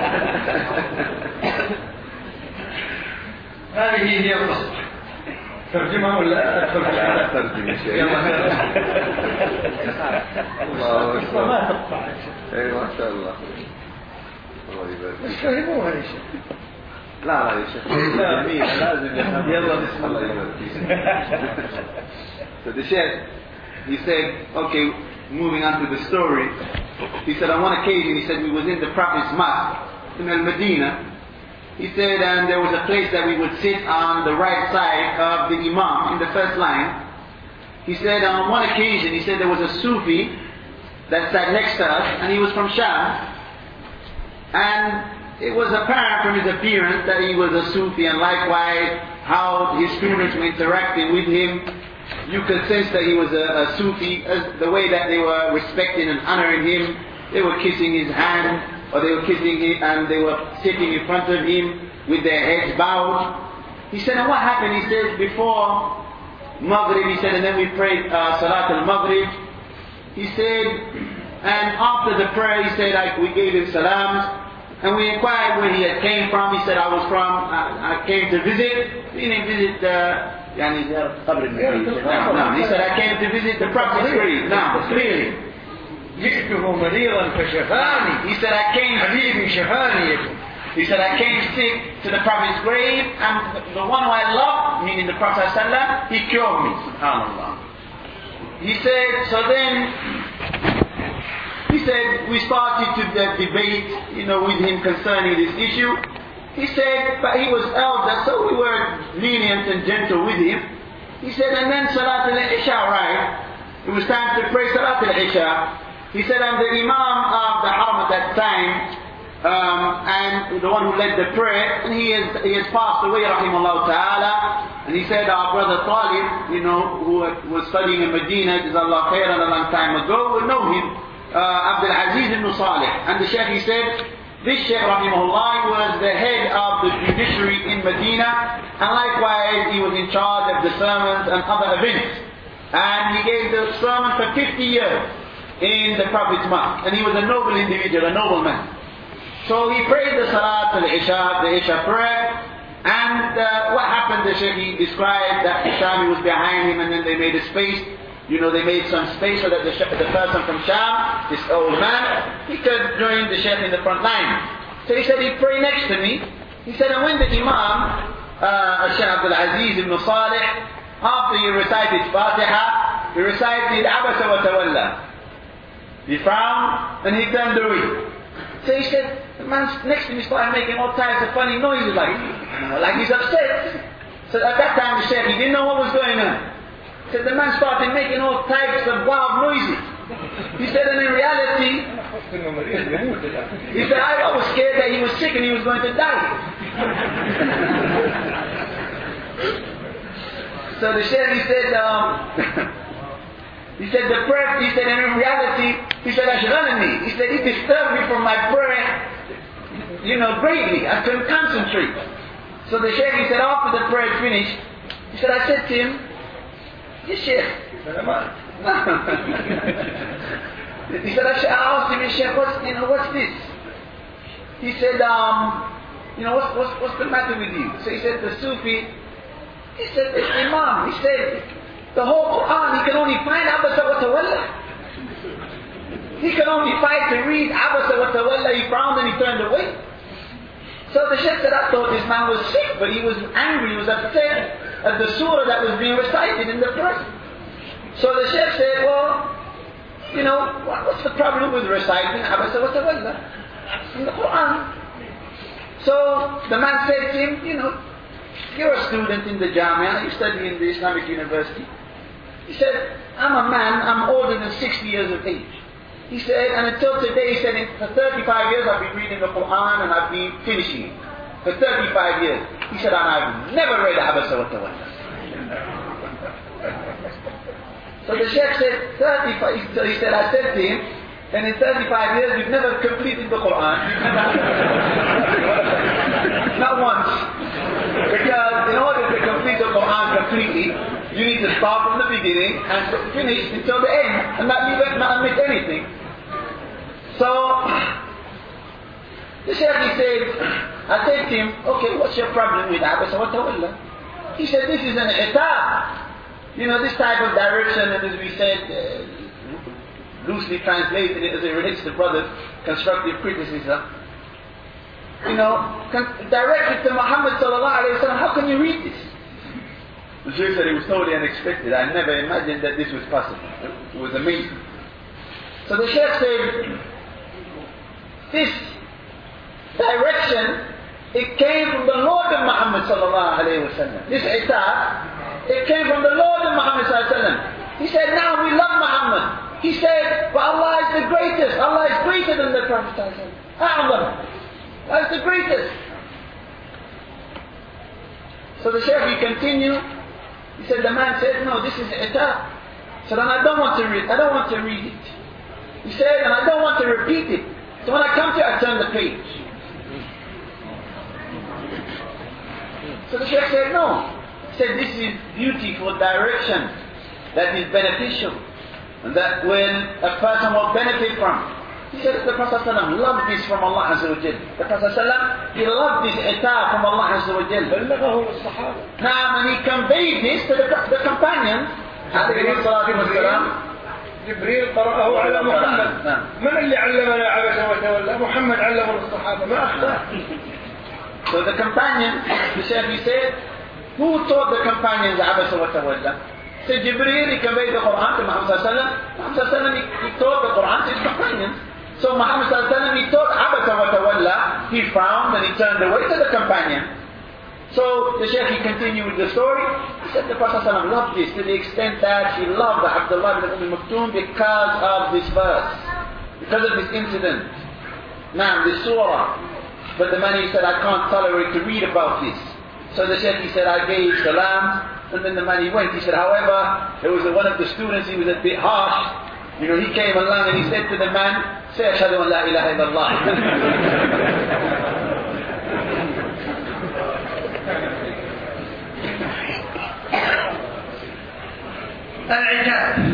هذه هي القصة. ترجمة ولا أدخل في لا الكلام؟ ترجم يا شيخ. يلا. الله أكبر. ما تقطع. اي ما شاء الله. الله يبارك. بس فهموها يا شيخ. لا لا يا شيخ. جميل لازم يفهم. يلا بسم الله الله. يبارك فيك. So the Sheikh, he said, okay, moving on to the story. He said on one occasion, he said we was in the Prophet's mosque in Al-Medina. He said, and there was a place that we would sit on the right side of the Imam in the first line. He said on one occasion, he said there was a Sufi that sat next to us, and he was from Sham. And it was apparent from his appearance that he was a Sufi, and likewise how his students were interacting with him. You could sense that he was a, a Sufi, as the way that they were respecting and honoring him. They were kissing his hand, or they were kissing him, and they were sitting in front of him with their heads bowed. He said, and what happened? He said, before Maghrib, he said, and then we prayed uh, Salat al-Maghrib. He said, and after the prayer, he said, I, we gave him salams, and we inquired where he had came from. He said, I was from, I, I came to visit. We didn't visit, uh, يعني قبر النبي. No, no. He said, I came to visit the Prophet's grave. No, clearly. جئته مريضا فشفاني. He said, I came حبيبي شفاني. He said, I came sick to the Prophet's grave, and the, the one who I love, meaning the Prophet ﷺ, he cured me. SubhanAllah. He said, so then, he said, we started to uh, debate, you know, with him concerning this issue. He said, but he was elder, so we were lenient and gentle with him. He said, and then Salat al-Isha, right? It was time to pray Salat al-Isha. He said, I'm the Imam of the Haram at that time, um, and the one who led the prayer, and he has, he has passed away, rahimahullah ta'ala. And he said, our brother Talib, you know, who was studying in Medina, Jazallah khairan, a long time ago, will know him, uh, Abdul Aziz ibn Salih. And the Sheikh, he said, this Sheikh, rahimahullah, was the head of the judiciary in Medina, and likewise, he was in charge of the sermons and other events. And he gave the sermon for fifty years. In the Prophet's mosque, and he was a noble individual, a noble man. So he prayed the Salat al-Isha, the Isha prayer, and uh, what happened, the Shaykh, he described that Shami was behind him, and then they made a space, you know, they made some space so that the, the person from Sham, this old man, he could join the Shaykh in the front line. So he said he'd pray next to me. He said, and when the Imam, uh, Shaykh Abdul Aziz ibn Salih, after he recited Fatiha, he recited Abasa wa Tawalla. He frowned and he turned away. So he said, the man next to me started making all types of funny noises, like, like he's upset. So at that time the Shaykh, he didn't know what was going on. He said the man started making all types of wild noises. He said, and in reality, he said, I, I was scared that he was sick and he was going to die. So the Shaykh, he said, um, He said the prayer, he said in reality, he said Ashghalani. He said it disturbed me from my prayer, you know, greatly. I couldn't concentrate. So the Shaykh, he said after the prayer finished, he said, I said to him, yes Shaykh. He said, I asked him, Shaykh, what's, you know, what's this? He said, um, you know, what's, what's, what's the matter with you? So he said, the Sufi, he said, the Imam, he said, the whole Quran, he can only find Abasa wa Tawalla. He can only find to read Abasa wa Tawalla. He frowned and he turned away. So the Shaykh said, I thought this man was sick, but he was angry, he was upset at the surah that was being recited in the prayer. So the Shaykh said, well, you know, what's the problem with reciting Abasa wa Tawalla in the Quran? So the man said to him, you know, you're a student in the Jamia, you study in the Islamic University. He said, I'm a man, I'm older than sixty years of age. He said, and until today, he said, for thirty-five years I've been reading the Quran and I've been finishing it. For thirty-five years. He said, and I've never read Abasa wa Tawalla. So the Shaykh said, thirty-five, so he said, I said to him, and in thirty-five years you've never completed the Quran. Not once. Because in order to complete the Quran completely, you need to start from the beginning and finish until the end, and not leave it, not omit anything. So the Shaykh, he said, I said to him, okay, what's your problem with Abasa wa Tawalla? He said, this is an itab. You know, this type of direction, and as we said, uh, loosely translated as it relates to brothers, constructive criticism. You know, con- directed to Muhammad sallallahu alayhi wa sallam, how can you read this? The Shaykh said it was totally unexpected. I never imagined that this was possible. It was amazing. So the Shaykh said, this direction, it came from the Lord of Muhammad sallallahu alayhi wa sallam. This itab, it came from the Lord of Muhammad sallallahu alayhi wa sallam. He said, now we love Muhammad. He said, but Allah is the greatest. Allah is greater than the Prophet sallallahu alayhi wa sallam. Allah is the greatest. So the Shaykh, he continued. He said, the man said, no, this is itab. He said, and I don't want to read, I don't want to read it. He said, and I don't want to repeat it. So when I come to it, I turn the page. So the Shaykh said, no. He said, this is beautiful direction that is beneficial and that when a person will benefit from. He said, the Prophet ﷺ loved this from Allah Azza wa Jal. The Prophet ﷺ, he loved this itab from Allah Azza wa Jal. Now, when he conveyed this to the, the companions, عليه الصلاة والسلام, جبريل قرأه على محمد. نعم. من اللي علمنا عبس وتولى؟ محمد علمه الصحابة، ما أخطأ. So the companions, the Shaykh, he said, who taught the companions عبس وتولى? He said, Jibreel, he conveyed the Quran to Muhammad sallallahu alayhi wa sallam. Muhammad sallallahu alayhi wa sallam, he, he taught the Quran to his companions. So Muhammad sallallahu alayhi wa sallam, he taught عبس وتولى. He frowned and he turned away to the companion. So the Shaykh, he continued with the story. He said the Prophet ﷺ loved this to the extent that he loved Abdullah ibn Maktoum because of this verse, because of this incident. Now, this surah. But the man, he said, I can't tolerate to read about this. So the Shaykh, he said, I gave salam, and then the man, he went. He said, however, there was one of the students, he was a bit harsh. You know, he came along and he said to the man, say, Ashhadu an la ilaha illallah. العتاب.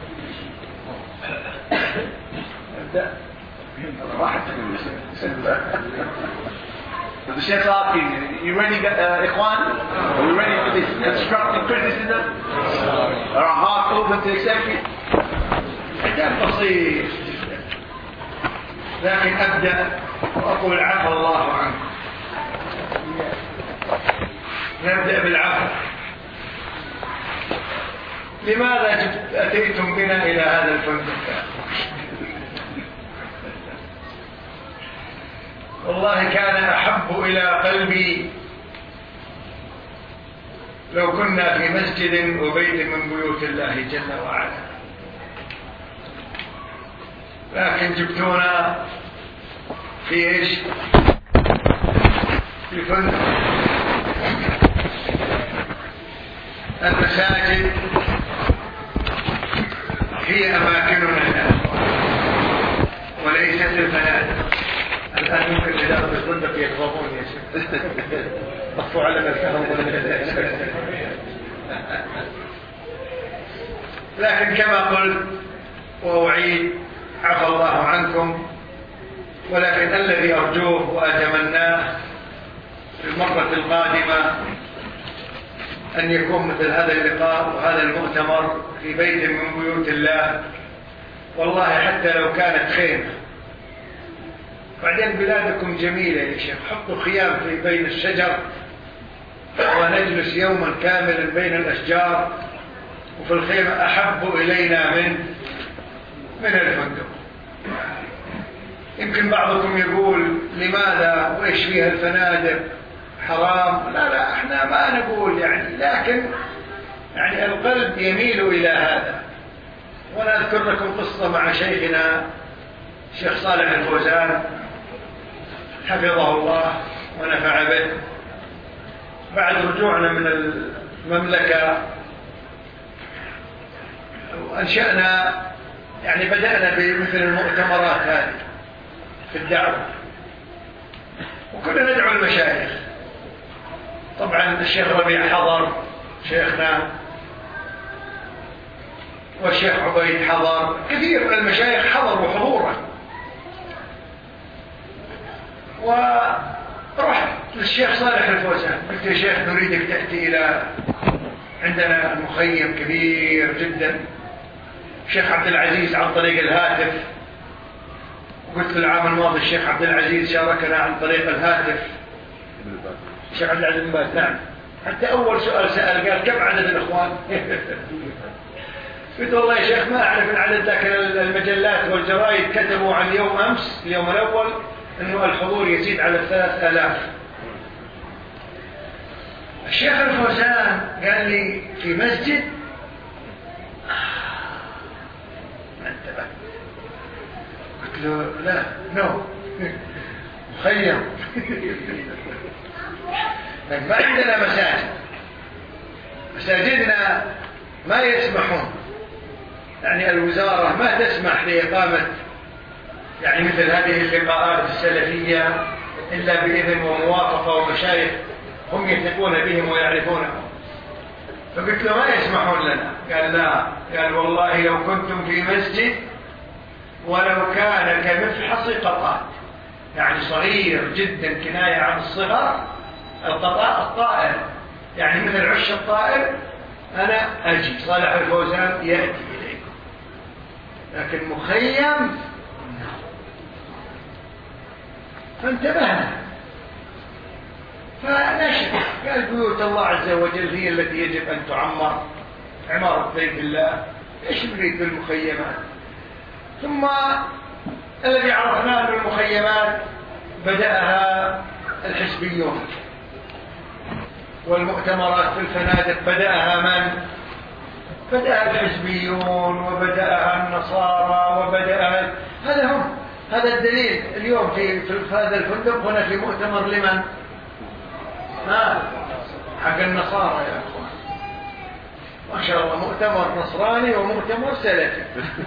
So the Sheikh's asking, you ready, uh, Ikhwan? Are we ready for this constructive criticism? Are our hearts open to accept it? عتاب بسيط. لكن أبدأ وأقول عفى الله عنه. نبدأ بالعفو. لماذا أتيتم بنا إلى هذا الفندق؟ والله كان أحب إلى قلبي لو كنا في مسجد وبيت من بيوت الله جل وعلا، لكن جبتونا في إيش؟ في فندق. المساجد هي أماكننا الآن وليست الفنادق. الآن ممكن إدارة الفندق يغضبون يا شيخ، طفوا على الكهرباء. لكن كما قلت وأعيد، عفى الله عنكم، ولكن الذي أرجوه وأتمناه في المرة القادمة أن يكون مثل هذا اللقاء وهذا المؤتمر في بيت من بيوت الله، والله حتى لو كانت خيمة. بعدين بلادكم جميلة يا شيخ، حطوا خيام في بين الشجر ونجلس يوما كاملا بين الأشجار، وفي الخيمة أحب إلينا من من الفندق. يمكن بعضكم يقول لماذا وإيش فيها الفنادق حرام؟ لا لا، احنا ما نقول يعني، لكن يعني القلب يميل إلى هذا. وأنا أذكر لكم قصة مع شيخنا الشيخ صالح الفوزان حفظه الله ونفع به. بعد رجوعنا من المملكة أنشأنا يعني بدأنا بمثل المؤتمرات هذه في الدعوة، وكنا ندعو المشايخ. طبعا الشيخ ربيع حضر شيخنا، والشيخ عبيد حضر، كثير من المشايخ حضروا حضورا. ورحت للشيخ صالح الفوزان، قلت يا شيخ نريدك تأتي إلى عندنا المخيم كبير جدا، الشيخ عبد العزيز عن طريق الهاتف، وقلت له العام الماضي الشيخ عبد العزيز شاركنا عن طريق الهاتف، الشيخ عبد العزيز بن باز. نعم، حتى أول سؤال سأل قال كم عدد الإخوان؟ قلت والله يا شيخ ما أعرف العدد، لكن المجلات والجرائد كتبوا عن يوم أمس اليوم الأول أنه الحضور يزيد على ثلاث آلاف. الشيخ الفوزان قال لي في مسجد ما انتبه، قلت له لا نو مخيم. ما عندنا مساجد، مساجدنا ما يسمحون، يعني الوزارة ما تسمح لإقامة يعني مثل هذه اللقاءات السلفية إلا بإذن وموافقة ومشايخ هم يثقون بهم ويعرفونهم. فقلت له ما يسمحون لنا. قال لا، قال والله لو كنتم في مسجد ولو كان كمفحص قطات، يعني صغير جدا كناية عن الصغر، القطاء الطائر يعني مثل عش الطائر، أنا أجي صالح الفوزان يأتي إليكم، لكن مخيم فانتبهنا. فنشر قال بيوت الله عز وجل هي التي يجب أن تعمر، عمارة بيت الله، إيش نريد بالمخيمات؟ ثم الذي عرفناه أن المخيمات بدأها الحزبيون، والمؤتمرات في الفنادق بدأها من؟ بدأها الحزبيون وبدأها النصارى وبدأها، هذا هم، هذا الدليل. اليوم في, في هذا الفندق هنا في مؤتمر لمن؟ ها حق النصارى يا أخوان، ما شاء الله، مؤتمر نصراني ومؤتمر سلفي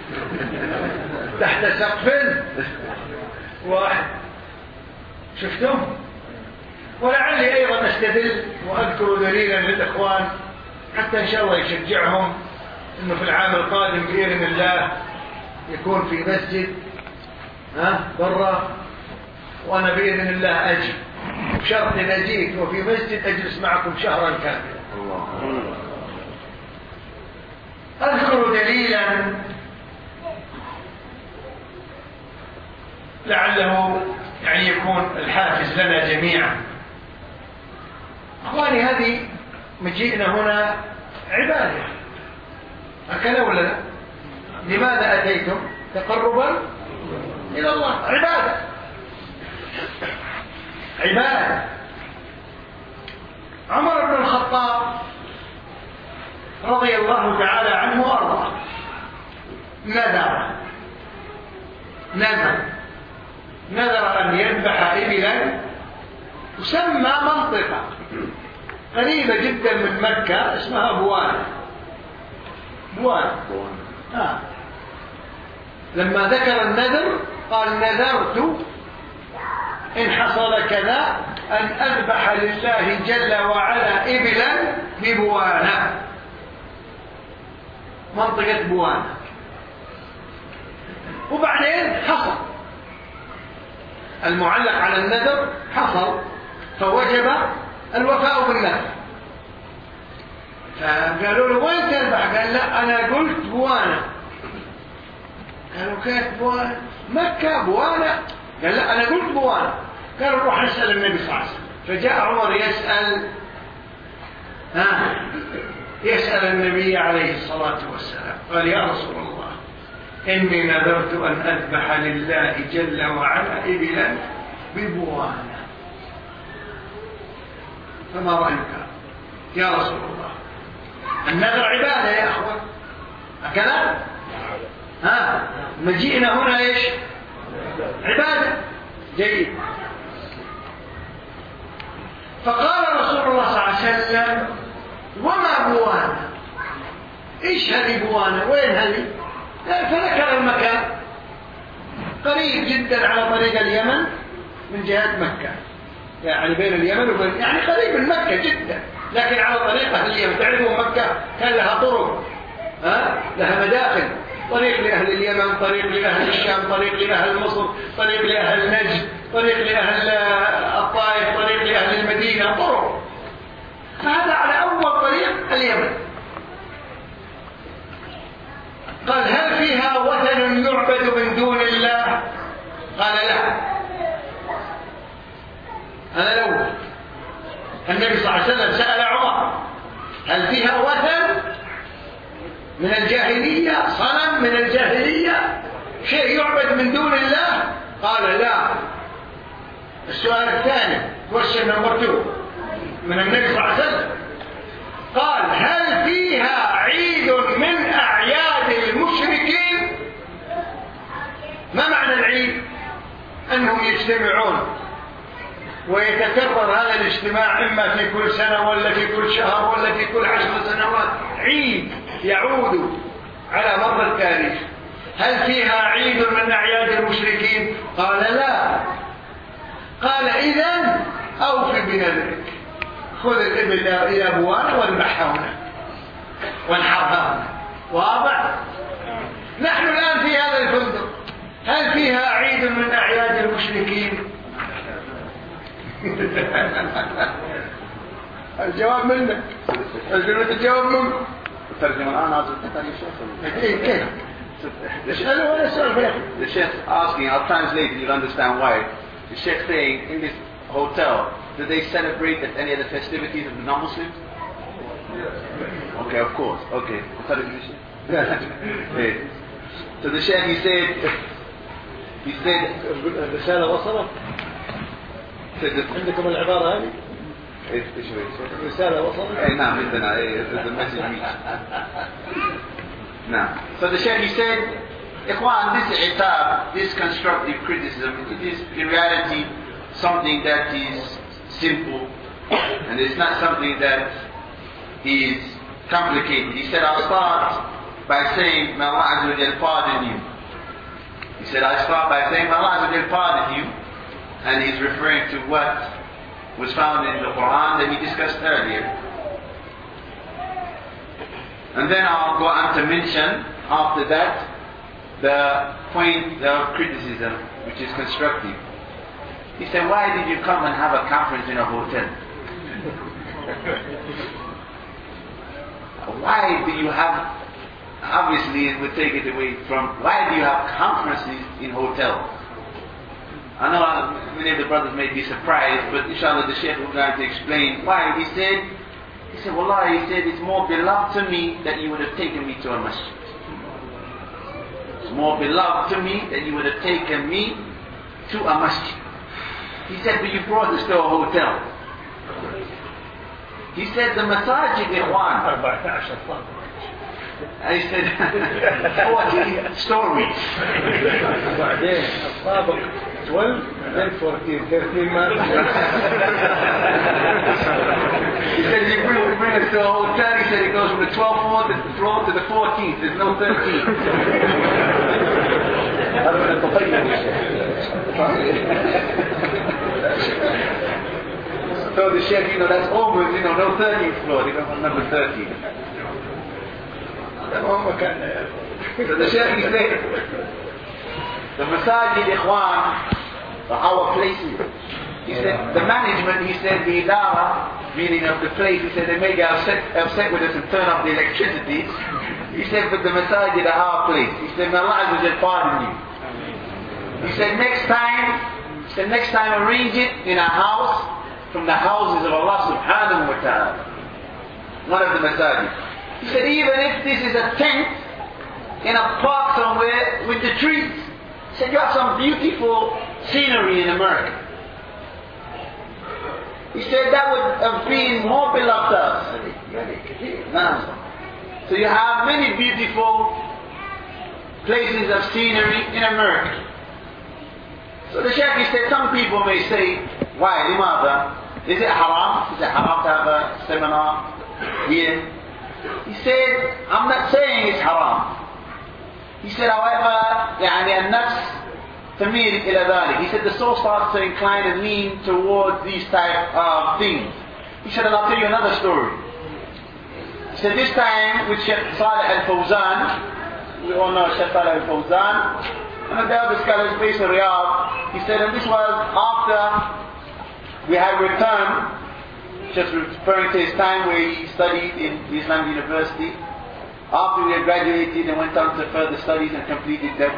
تحت سقف واحد، شفتم؟ ولعلي أيضا أستدل وأذكر دليلا للإخوان حتى إن شاء الله يشجعهم إنه في العام القادم بإذن الله يكون في مسجد ها برا، وأنا بإذن الله أجي، بشرط إن أجيت وفي مسجد أجلس معكم شهرا كاملا. أذكر دليلا لعله يعني يكون الحافز لنا جميعا. أخواني هذه مجيئنا هنا عبادة، هكذا ولا لا؟ لماذا أتيتم؟ تقربا إلى الله، عبادة عبادة. عمر بن الخطاب رضي الله تعالى عنه وأرضاه نذر نذر نذر أن يذبح إبلا، وسمى منطقة قريبة جدا من مكة اسمها بوانة. بوانة آه. لما ذكر النذر قال نذرت إن حصل كذا أن أذبح لله جل وعلا إبلا ببوانة، منطقة بوانة. وبعدين حصل المعلق على النذر، حصل فوجب الوفاء بالنذر. فقالوا له وين تذبح؟ قال لا أنا قلت بوانة. قالوا كيف بوانة؟ مكة بوانة؟ قال لا أنا قلت بوانة. قالوا روح نسأل النبي صلى الله عليه وسلم. فجاء عمر يسأل ها يسأل النبي عليه الصلاة والسلام، قال يا رسول الله إني نذرت أن أذبح لله جل وعلا إبلا ببوانة، فما رأيك يا رسول الله؟ النذر عبادة يا أخوان، هكذا؟ ها مجيئنا هنا إيش؟ عبادة. جيد. فقال رسول الله صلى الله عليه وسلم وما بوانة؟ إيش هذه بوانة؟ وين هذه؟ فذكر المكان قريب جدا على طريق اليمن من جهة مكة، يعني بين اليمن وبين، يعني قريب من مكة جدا، لكن على طريق أهل اليمن. تعرفون مكة كان لها طرق، ها؟ لها مداخل، طريق لأهل اليمن، طريق لأهل الشام، طريق لأهل مصر، طريق لأهل نجد، طريق لأهل الطائف، طريق لأهل اليمن. قال هل فيها وثن يعبد من دون الله؟ قال لا. هذا الأول. النبي صلى الله عليه وسلم سأل عمر هل فيها وثن من الجاهلية، صنم من الجاهلية، شيء يعبد من دون الله؟ قال لا. السؤال الثاني question number two من النبي صلى الله عليه وسلم قال هل فيها عيد من أعياد المشركين؟ ما معنى العيد؟ أنهم يجتمعون ويتكرر هذا الاجتماع إما في كل سنة ولا في كل شهر ولا في كل عشر سنوات، عيد يعود على مر التاريخ. هل فيها عيد من أعياد المشركين؟ قال لا. قال إذن أوفي بنذرك، خذ الإبل إلى أبوان واذبحها هنا وانحرها هنا. واضح؟ نحن الآن في هذا الفندق، هل فيها عيد من أعياد المشركين؟ الجواب منك. الجواب منك. ترجم الآن هذا الشيخ. كيف؟ اسأله ولا اسأله. The Sheikh asking, I'll translate and you'll understand why. The Sheikh saying, in this hotel, do they celebrate at any of the festivities of the non-Muslims? Okay, of course. Okay. So the Sheikh, he said, he said, الرسالة وصلت؟ عندكم العبارة هذه؟ ايش ايش الرسالة وصلت؟ اي نعم عندنا the message reached. Now, so the Sheikh, he said, Ikhwan, this itab, this constructive criticism, it is in reality something that is simple and it's not something that is complicated. He said, I'll start by saying, may Allah Azza wa Jal pardon you. He said, I'll start by saying, may Allah Azza wa Jal pardon you. And he's referring to what was found in the Quran that we discussed earlier. And then I'll go on to mention after that the point of criticism, which is constructive. He said, why did you come and have a conference in a hotel? Why do you have, obviously it would take it away from, why do you have conferences in hotels? I know many of the brothers may be surprised, but inshallah the Shaykh will going to explain why. He said, he said, Wallah, he said, it's more beloved to me that you would have taken me to a masjid. It's more beloved to me that you would have taken me to a masjid. He said, but you brought us to a hotel. He said, the masajid, Ikhwan. And he said, forty stories. twelve, then fourteen, thirteen months. He said, you bring, bring us to a hotel. He said, it goes from the twelfth floor to the, floor to the fourteenth. There's no thirteenth. So the Sheikh, you know, that's almost, you know, no thirteenth floor. They don't number thirteen. So the Shaykh, he said, the masajid, Ikhwan, are our places. He said, the management, he said, the idara, meaning of the place, he said, they may get upset, upset with us and turn off the electricity. He said, but the masajid are our place. He said, may Allah Azza wa Jal pardon you. He said, next time, he said, next time arrange it in a house from the houses of Allah subhanahu wa ta'ala. One of the masajid. He said, even if this is a tent in a park somewhere with the trees. He said, you have some beautiful scenery in America. He said, that would have been more beloved to us. No. So you have many beautiful places of scenery in America. So the Shaykh, he said, some people may say, why, Limada? Is it haram? Is it haram to have a seminar here? He said, I'm not saying it's haram. He said, however, يعني النفس تميل إلى ذلك. He said, the soul starts to incline and lean towards these type of things. He said, and I'll tell you another story. He said, this time with Sheikh Saleh Al-Fawzan, we all know Sheikh Saleh Al-Fawzan, one of the other scholars based in Riyadh, he said, and this was after we had returned, Sheikh just referring to his time where he studied in Islam University. After we had graduated and went on to further studies and completed them.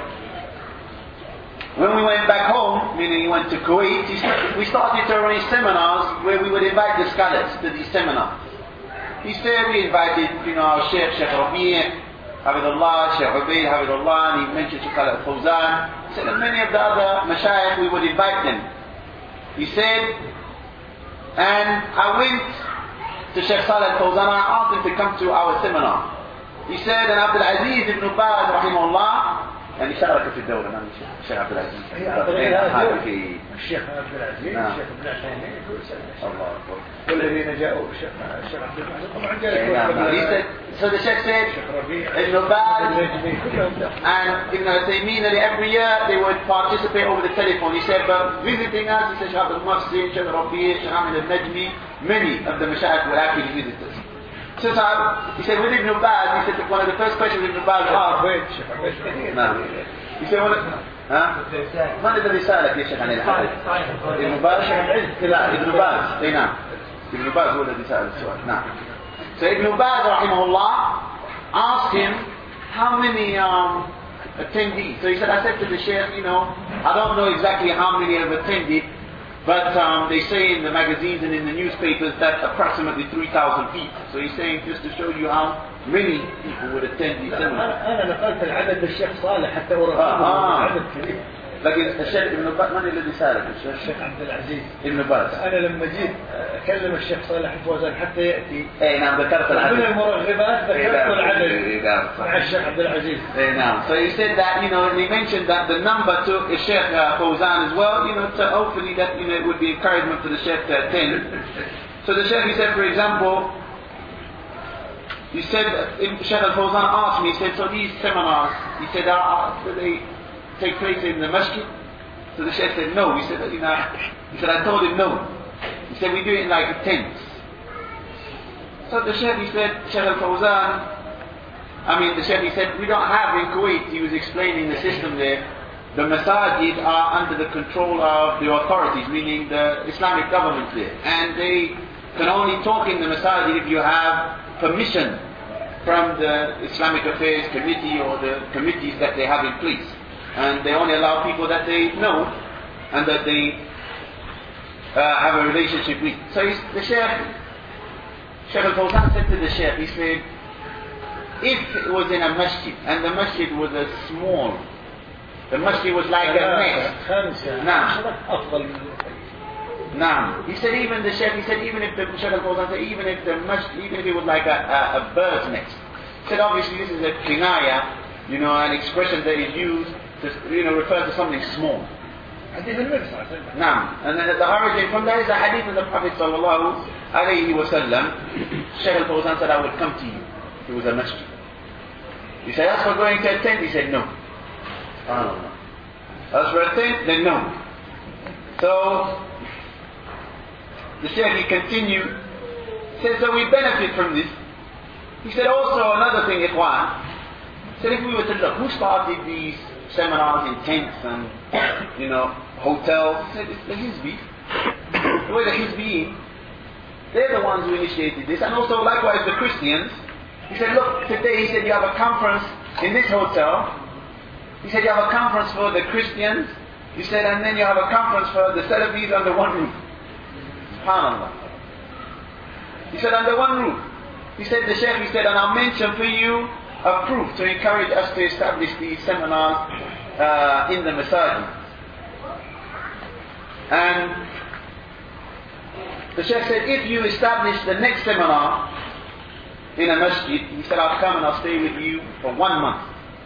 When we went back home, meaning he went to Kuwait, he started, we started to arrange seminars where we would invite the scholars to these seminars. He said we invited, you know, our Sheikh, Sheikh Rabi', Hafidullah, Sheikh Ubaid, Hafidullah, and he mentioned Sheikh Al-Fawzan. He said that many of the other mashayikh, we would invite them. He said, and I went to Sheikh Saleh Al-Fawzan and I asked him to come to our seminar. He said, and Abdul Aziz ibn Baz, rahimahullah, يعني شارك في الدولة نعم الشيخ عبد العزيز هذا في الشيخ عبد العزيز الشيخ ابن عثيمين الله أكبر والذين جاءوا الشيخ الشيخ عبد العزيز طبعا جاء so the Sheikh said Ibn Baz and Ibn Uthaymeen every year they would participate over the telephone. He said but visiting us, he said Sheikh Abdul Muhsin, Sheikh Rabi', Sheikh Ahmed al-Najmi, many of the mashayikh would actually visit us. So, so he said with Ibn Baz, he said one of the first questions Ibn Baz asked. No. He said one of ها؟ من الذي سألك يا شيخ عن الحديث؟ ابن باز؟ لا ابن باز اي نعم ابن باز هو الذي سأل السؤال نعم. So Ibn Baz rahimahullah asked him how many um, attendees. So he said, I said to the Sheikh, you know, I don't know exactly how many have attended. But um, they say in the magazines and in the newspapers that approximately three thousand people. So he's saying just to show you how many people would attend these seminars. أنا نقلت العدد للشيخ صالح حتى ورقمه عدد كبير. لكن الشيخ ابن باز من الذي سألك؟ الشيخ عبد العزيز ابن باز. أنا لما جيت أكلم الشيخ صالح الفوزان حتى يأتي. إيه نعم ذكرت العدد. من المرغبات ذكرت العدد مع الشيخ عبد العزيز. إيه نعم. So he said that you know he mentioned that the number to the Sheikh uh, Fawzan as well. You know to hopefully that you know it would be encouragement to the Sheikh to attend. So the Sheikh he said for example. He said, Sheikh Al-Fawzan asked me, he said, so these seminars, he said, uh, do they take place in the masjid? So the Sheikh said, no. He said, you know, he said, I told him no. He said, we do it in like tents. So the Sheikh, he said, Sheikh Al-Fawzan, I mean, the Sheikh, he said, we don't have in Kuwait, he was explaining the system there, the masajid are under the control of the authorities, meaning the Islamic government there. And they can only talk in the masajid if you have permission from the Islamic Affairs Committee or the committees that they have in place. And they only allow people that they know and that they uh, have a relationship with. So he's, the Sheikh, Sheikh Al-Fawzan said to the Sheikh, he said, if it was in a masjid, and the masjid was a small, the masjid was like a nest. Now, Naam. He said even the Sheikh, he said even if the Sheikh Al-Fawzan said even if the masjid, even if it was like a, a, a bird's nest. He said obviously this is a kinaya, you know, an expression that is used to, you know, refer to something small. Naam. And then the origin from that is a hadith of the Prophet sallallahu alayhi wa sallam. Sheikh Al-Fawzan said, I would come to you. It was a masjid. He said, as for going to a tent, he said no. Oh. As for a tent, then no. So the Shaykh, he continued, said, so we benefit from this. He said also another thing, Ikhwan, said if we were to look, who started these seminars in tents and, you know, hotels? He said, it's the Hizbi. The way the Hizbi, they're the ones who initiated this. And also likewise the Christians. He said, look, today, he said, you have a conference in this hotel. He said, you have a conference for the Christians. He said, and then you have a conference for the Salafis under one roof. SubhanAllah. He said, under one roof. He said, the Shaykh, he said, and I'll mention for you a proof to encourage us to establish these seminars uh, in the masajid. And the Shaykh said, if you establish the next seminar in a masjid, he said, I'll come and I'll stay with you for one month.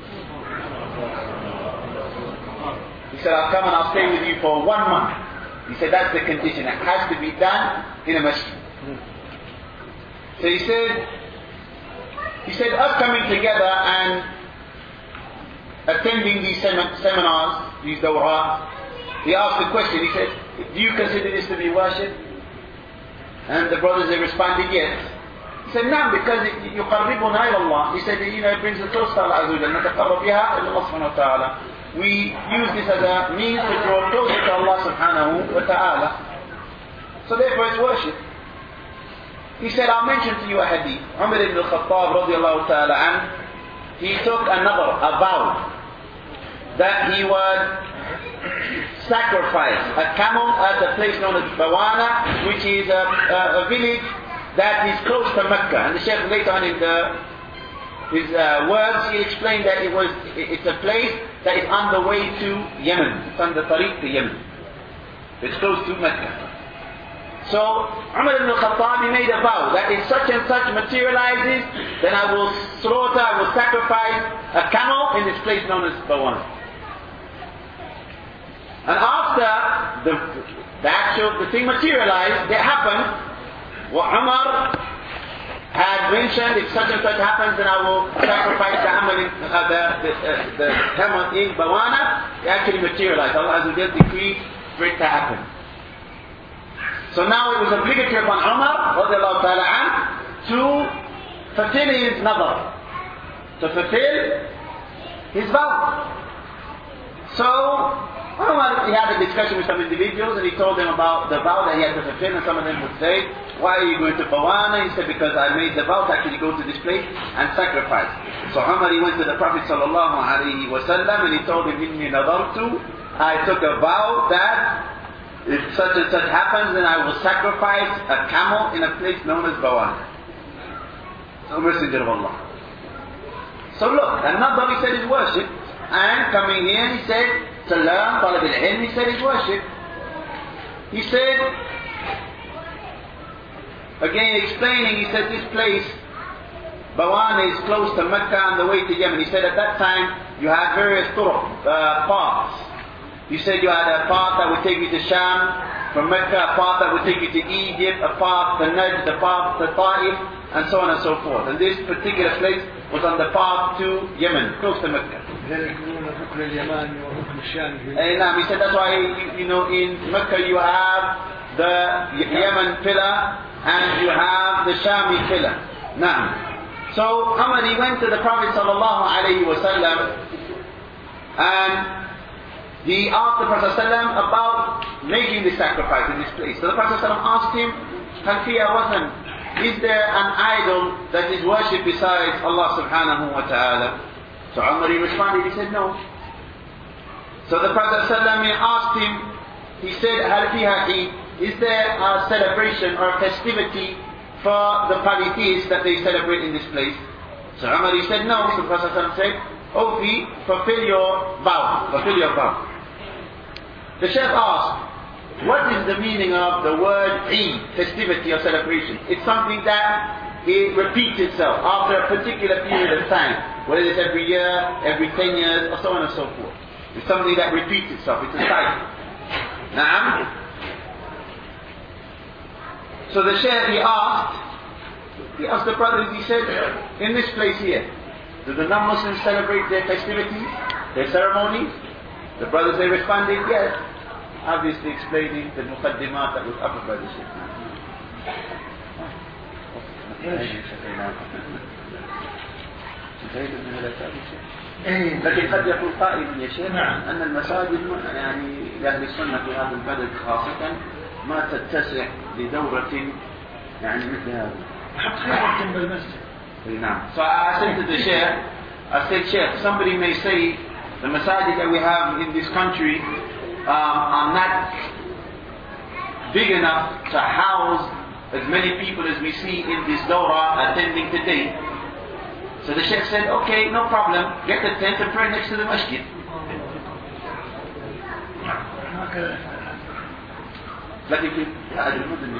He said, I'll come and I'll stay with you for one month. He said, that's the condition. It has to be done in a masjid. So he said, he said, us coming together and attending these sem- seminars, these dawrat, he asked the question, he said, do you consider this to be worship? And the brothers, they responded, yes. He said, no, because it يقربنا إلى الله. He said, you know, it brings us close to Allah Azza wa Jalla. نتقرب بها إلى الله سبحانه وتعالى. We use this as a means to draw closer to Allah subhanahu wa ta'ala. So therefore it's worship. He said, I'll mention to you a hadith. Umar ibn al-Khattab radiallahu ta'ala an, he took another, a vow, that he would sacrifice a camel at a place known as Bawana, which is a, a, a village that is close to Mecca. And the Shaykh later on in the, his uh, words, he explained that it was it's a place that is on the way to Yemen. It's on the tariq to Yemen. It's close to Mecca. So Umar ibn al-Khattab, he made a vow that if such and such materializes, then I will slaughter, I will sacrifice a camel in this place known as Bawana. And after the, the actual the thing materialized, it happened. What Umar had mentioned, if such and such happens, then I will sacrifice the camel in, uh, the, the, uh, the camel in Bawana. It actually materialized. Allah Azza wa Jalla decreed for it to happen. So now it was obligatory upon Umar radiallahu ta'ala an, to fulfill his nazar, to fulfill his vow. So Umar, he had a discussion with some individuals and he told them about the vow that he had to fulfill, and some of them would say, why are you going to Bawana? He said, because I made the vow to actually go to this place and sacrifice. So Umar, he went to the Prophet sallallahu alaihi wasallam and he told him, Inni nadartu, I took a vow that if such and such happens, then I will sacrifice a camel in a place known as Bawana. So Messenger of Allah. So look, another he said is worship. And coming here, he said, to learn, talab al-ilm, he said is worship. He said, again explaining, he said this place, Bawana, is close to Mecca on the way to Yemen. He said at that time, you had various turuq, uh, paths. You said you had a path that would take you to Sham, from Mecca, a path that would take you to Egypt, a path to Najd, a path to Ta'if, and so on and so forth. And this particular place was on the path to Yemen, close to Mecca. And he said that's why, you, you know, in Mecca you have the Yemen pillar and you have the Shami pillar. Now, so Umar, he went to the Prophet sallallahu alaihi wasallam and he asked the Prophet ﷺ about making the sacrifice in this place. So the Prophet ﷺ asked him, Hal fiya wathan, is there an idol that is worshipped besides Allah subhanahu wa ta'ala? So Umar, he responded, he said no. So the Prophet ﷺ asked him, he said, Hal fiha Eid, is there a celebration or a festivity for the polytheists that they celebrate in this place? So Umar, he said no. So the Prophet ﷺ said, Ofi, fulfill your vow, fulfill your vow. The Shaykh asked, what is the meaning of the word Eid, festivity or celebration? It's something that it repeats itself after a particular period of time, whether it's every year, every ten years, or so on and so forth. It's something that repeats itself, it's a cycle. Naam? So the Shaykh, he asked, he asked the brothers, he said, in this place here, do the non-Muslims celebrate their festivities, their ceremonies? The brothers, they responded, yes. Obviously explaining the muqaddimat that was uttered by the Shaykh. لكن قد يقول قائل يا شيخ أن المساجد يعني لأهل السنة في هذا البلد خاصة ما تتسع لدورة يعني مثل هذا. حط خيرك جنب المسجد. نعم. So I said to the Shaykh, I said, Shaykh, somebody may say the masajid that we have in this country um, are not big enough to house as many people as we see in this dawrah attending today. So the Shaykh said, okay, no problem, get the tent and pray next to the masjid. لكن في هذه المدن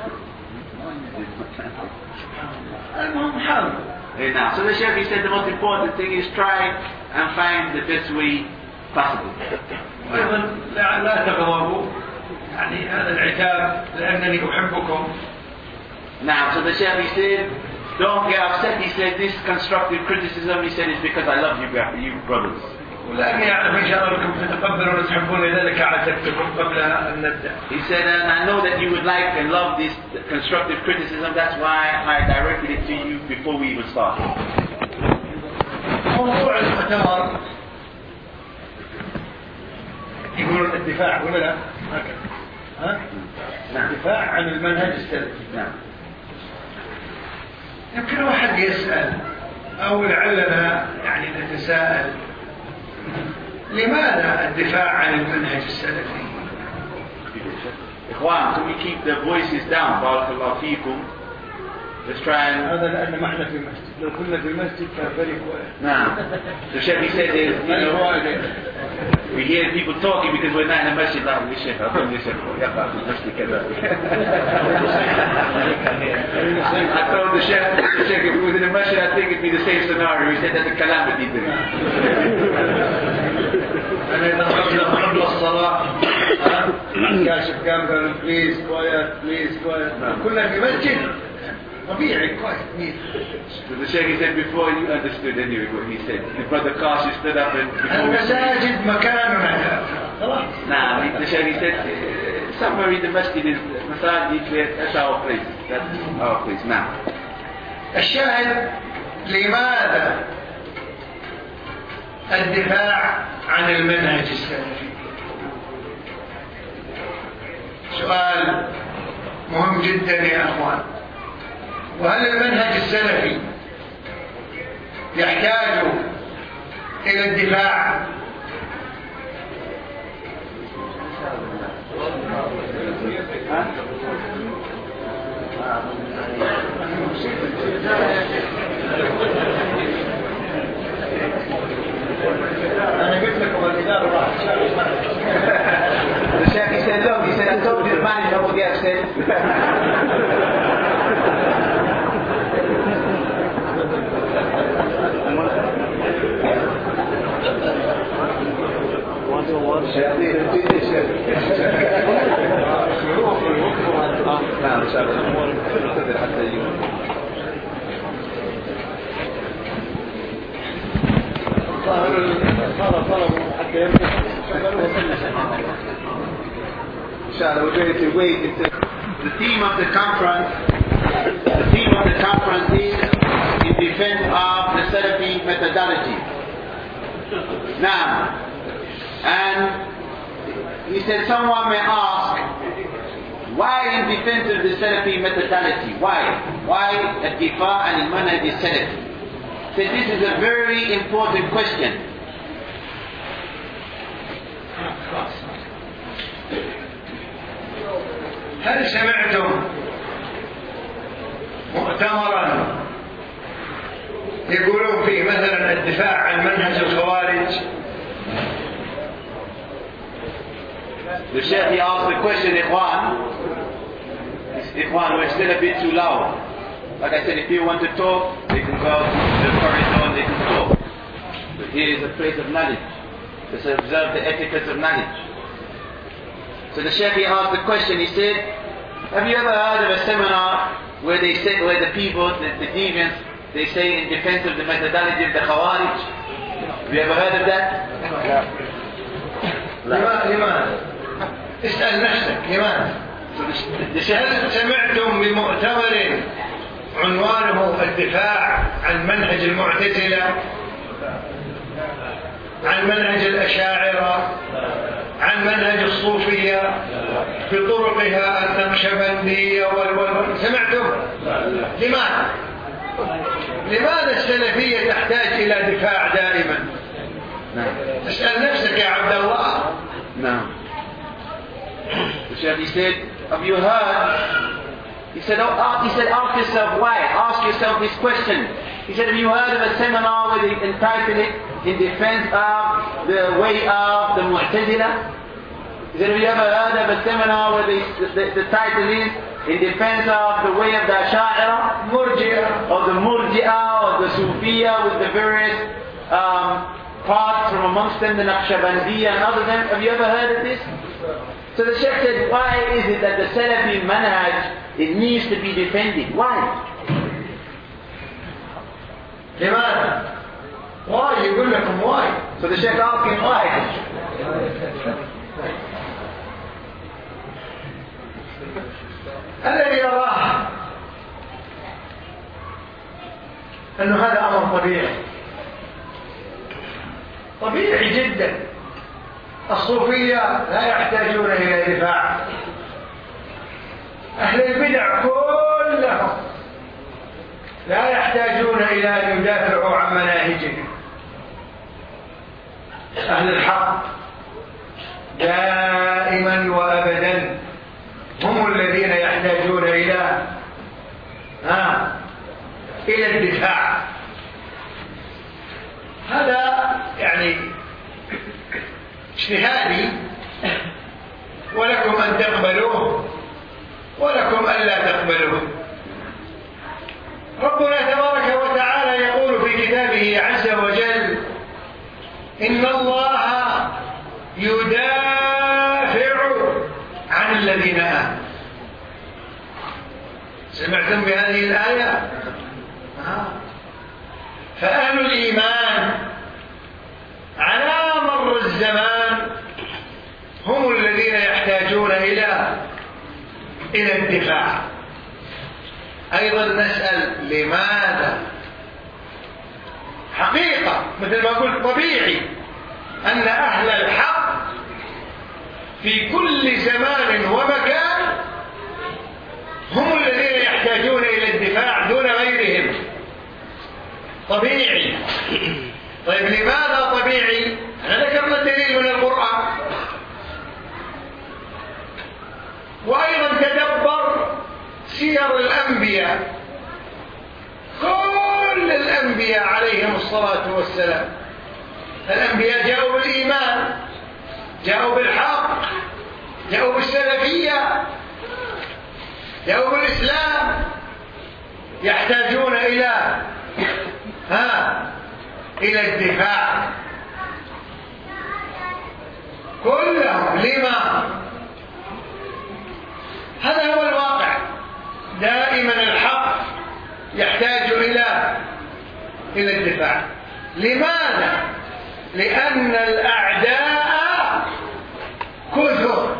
المهم حاول. Now, so the Shaykh, he said the most important thing is try and find the best way possible. أيضا لا, لا تغضبوا يعني هذا العتاب لأنني أحبكم. Now, so the Shaykh, he said, don't get upset. He said this constructive criticism, he said, is because I love you, you brothers. ولكن يعلم إن شاء الله أنكم تتقبلون وتحبون ذلك عاتبتكم قبل أن نبدأ. He said, and I know that you would like and love this constructive criticism. That's why I directed it to you before we even started. موضوع المؤتمر يقولون الدفاع ولا لا؟ هكذا. ها؟ الدفاع عن المنهج السلفي. نعم. يمكن واحد يسأل أو لعلنا يعني نتساءل، لماذا الدفاع عن المنهج السلفي؟ إخوان, can we keep the voices down? Barakallahu feekum. Let's try and... هذا لأن ما احنا في المسجد، لو كنا في المسجد فبري كويس. Nah. The Sheikh, he said is, you know, we hear people talking because we're not in the masjid. Like, the Sheikh, I'll tell you, Sheikh, يقع في المسجد كذا. I told the Sheikh, the Sheikh, if we was in the masjid, I think it'd be the same scenario. He said that's a calamity thing. أنا إذا قبل قبل الصلاة كاشف كام قالوا بليز كويت بليز كويت، كنا في مسجد طبيعي كويس. So the Sheikh, he said before you understood anyway what he said. The brother Kashi stood up and... المساجد مكاننا خلاص. Nah, the Sheikh, he said uh, somewhere in the masjid is masajid, that's our place. That's our place now. الشاهد لماذا الدفاع عن المنهج السلفي؟ سؤال مهم جدا يا أخوان. وهل المنهج السلفي يحتاج إلى الدفاع؟ أنا قلت لكم الإدارة راح The Sheikh, he said, look, he said, I told you the manager will get upset. Inshallah, we're going to wait until the theme of the conference. The theme of the conference is in defense of the Salafi methodology. Now, and he said someone may ask, why in defense of the Salafi methodology? Why? Why al-difa' and al-manhaj al-Salafi? So this is a very important question. هل سمعتم مؤتمرا يقولون فيه مثلا الدفاع عن منهج الخوارج؟ The Sheikh, he asked the question, Ikhwan, Ikhwan, we're still a bit too loud. Like I said, if you want to talk, they can go to the corridor and they can talk. But here is a place of knowledge. Let's observe the etiquette of knowledge. So the Sheikh, he asked the question, he said, have you ever heard of a seminar where they say, where the people, the, the deviants, they say in defense of the methodology of the Khawarij? Have you ever heard of that? لماذا؟ لماذا؟ اسأل نفسك لماذا؟ هل سمعتم بمؤتمر عنوانه الدفاع عن منهج المعتزلة، عن منهج الأشاعرة، عن منهج الصوفية بطرقها النقشبندية والوال؟ سمعتم؟ لماذا؟ لماذا السلفية تحتاج إلى دفاع دائما؟ اسأل نفسك يا عبد الله. No. The Sheikh, he said, have you heard? He said, oh, he said, ask yourself why. Ask yourself this question. He said, have you heard of a seminar where they entitled it in defense of the way of the Mu'tazila? He said, have you ever heard of a seminar where they, the, the title is in defense of the way of the Asha'ira, Murji'ah, or the Murji'ah, or the Sufiya with the various um, parts from amongst them, the Naqshbandiyya and other than. Have you ever heard of this? So the Sheikh said, why is it that the Salafi manhaj, it needs to be defended? Why? لماذا؟ Why? يقول لكم why? So the Sheikh asked him why. الذي يراه أنه هذا أمر طبيعي طبيعي جدا. الصوفية لا يحتاجون إلى دفاع، أهل البدع كلهم لا يحتاجون إلى أن يدافعوا عن مناهجهم. أهل الحق دائما وأبدا هم الذين يحتاجون إلى ها إلى الدفاع. هذا يعني اجتهادي، ولكم أن تقبلوه ولكم أن لا تقبلوه. ربنا تبارك وتعالى يقول في كتابه عز وجل: إن الله يدافع عن الذين آمنوا. سمعتم بهذه الآية؟ آه. فأهل الإيمان على مر الزمان هم الذين يحتاجون إلى إلى الدفاع. أيضا نسأل لماذا؟ حقيقة مثل ما قلت طبيعي أن أهل الحق في كل زمان ومكان هم الذين يحتاجون إلى الدفاع دون غيرهم. طبيعي. طيب لماذا طبيعي؟ أنا ذكرنا الدليل من القرآن. وأيضا تدبر سير الأنبياء، كل الأنبياء عليهم الصلاة والسلام. الأنبياء جاءوا بالإيمان، جاءوا بالحق، جاءوا بالسلفية، جاءوا بالإسلام، يحتاجون إلى ها إلى الدفاع كلهم. لما؟ هذا هو الواقع. دائما الحق يحتاج إلى إلى الدفاع. لماذا؟ لأن الأعداء كثر،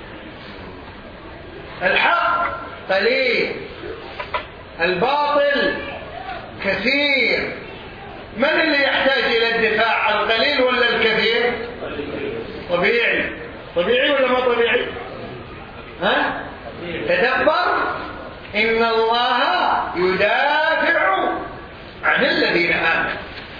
الحق قليل، الباطل كثير. من اللي يحتاج إلى الدفاع، القليل ولا الكثير؟ طبيعي. طبيعي ولا ما طبيعي؟ ها؟ تدبر: إن الله يدافع عن الذين آمنوا.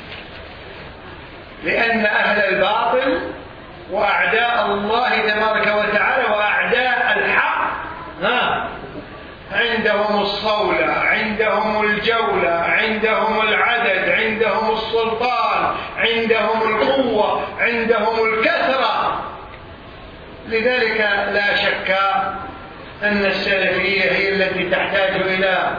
لأن أهل الباطل وأعداء الله تبارك وتعالى وأعداء الحق ها عندهم الصولة، عندهم الجولة، عندهم العدد، عندهم السلطان، عندهم القوة، عندهم الكثرة. لذلك لا شك أن السلفية هي التي تحتاج إلى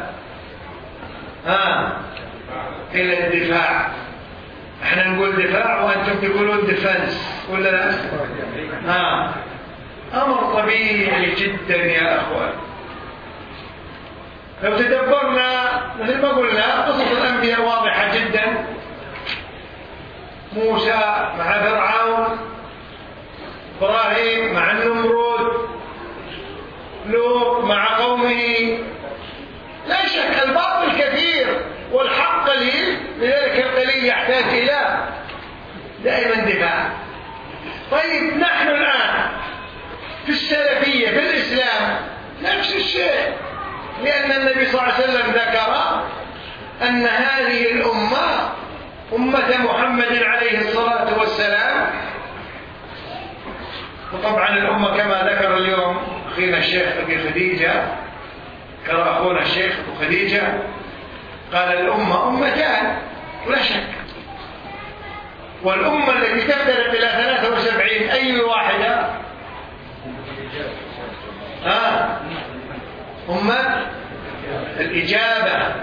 ها إلى الدفاع. احنا نقول دفاع وأنتم تقولون ديفنس ولا لا؟ ها أمر طبيعي جدا يا أخوان. لو تدبرنا مثل ما قلنا قصص الأنبياء واضحة جدا. موسى مع فرعون، إبراهيم مع النمرود، لوط مع قومه. لا شك الباطل كثير والحق قليل، لذلك القليل يحتاج إلى دائما دفاع. طيب نحن الآن في السلفية في الإسلام نفس الشيء، لأن النبي صلى الله عليه وسلم ذكر أن هذه الأمة أمة محمد عليه الصلاة والسلام. وطبعا الأمة كما ذكر اليوم أخينا الشيخ أبي خديجة، ذكر أخونا الشيخ أبو خديجة، قال الأمة أمتان ولا شك. والأمة التي تفترق إلى ثلاثة وسبعين أي واحدة؟ آه. أمة الإجابة،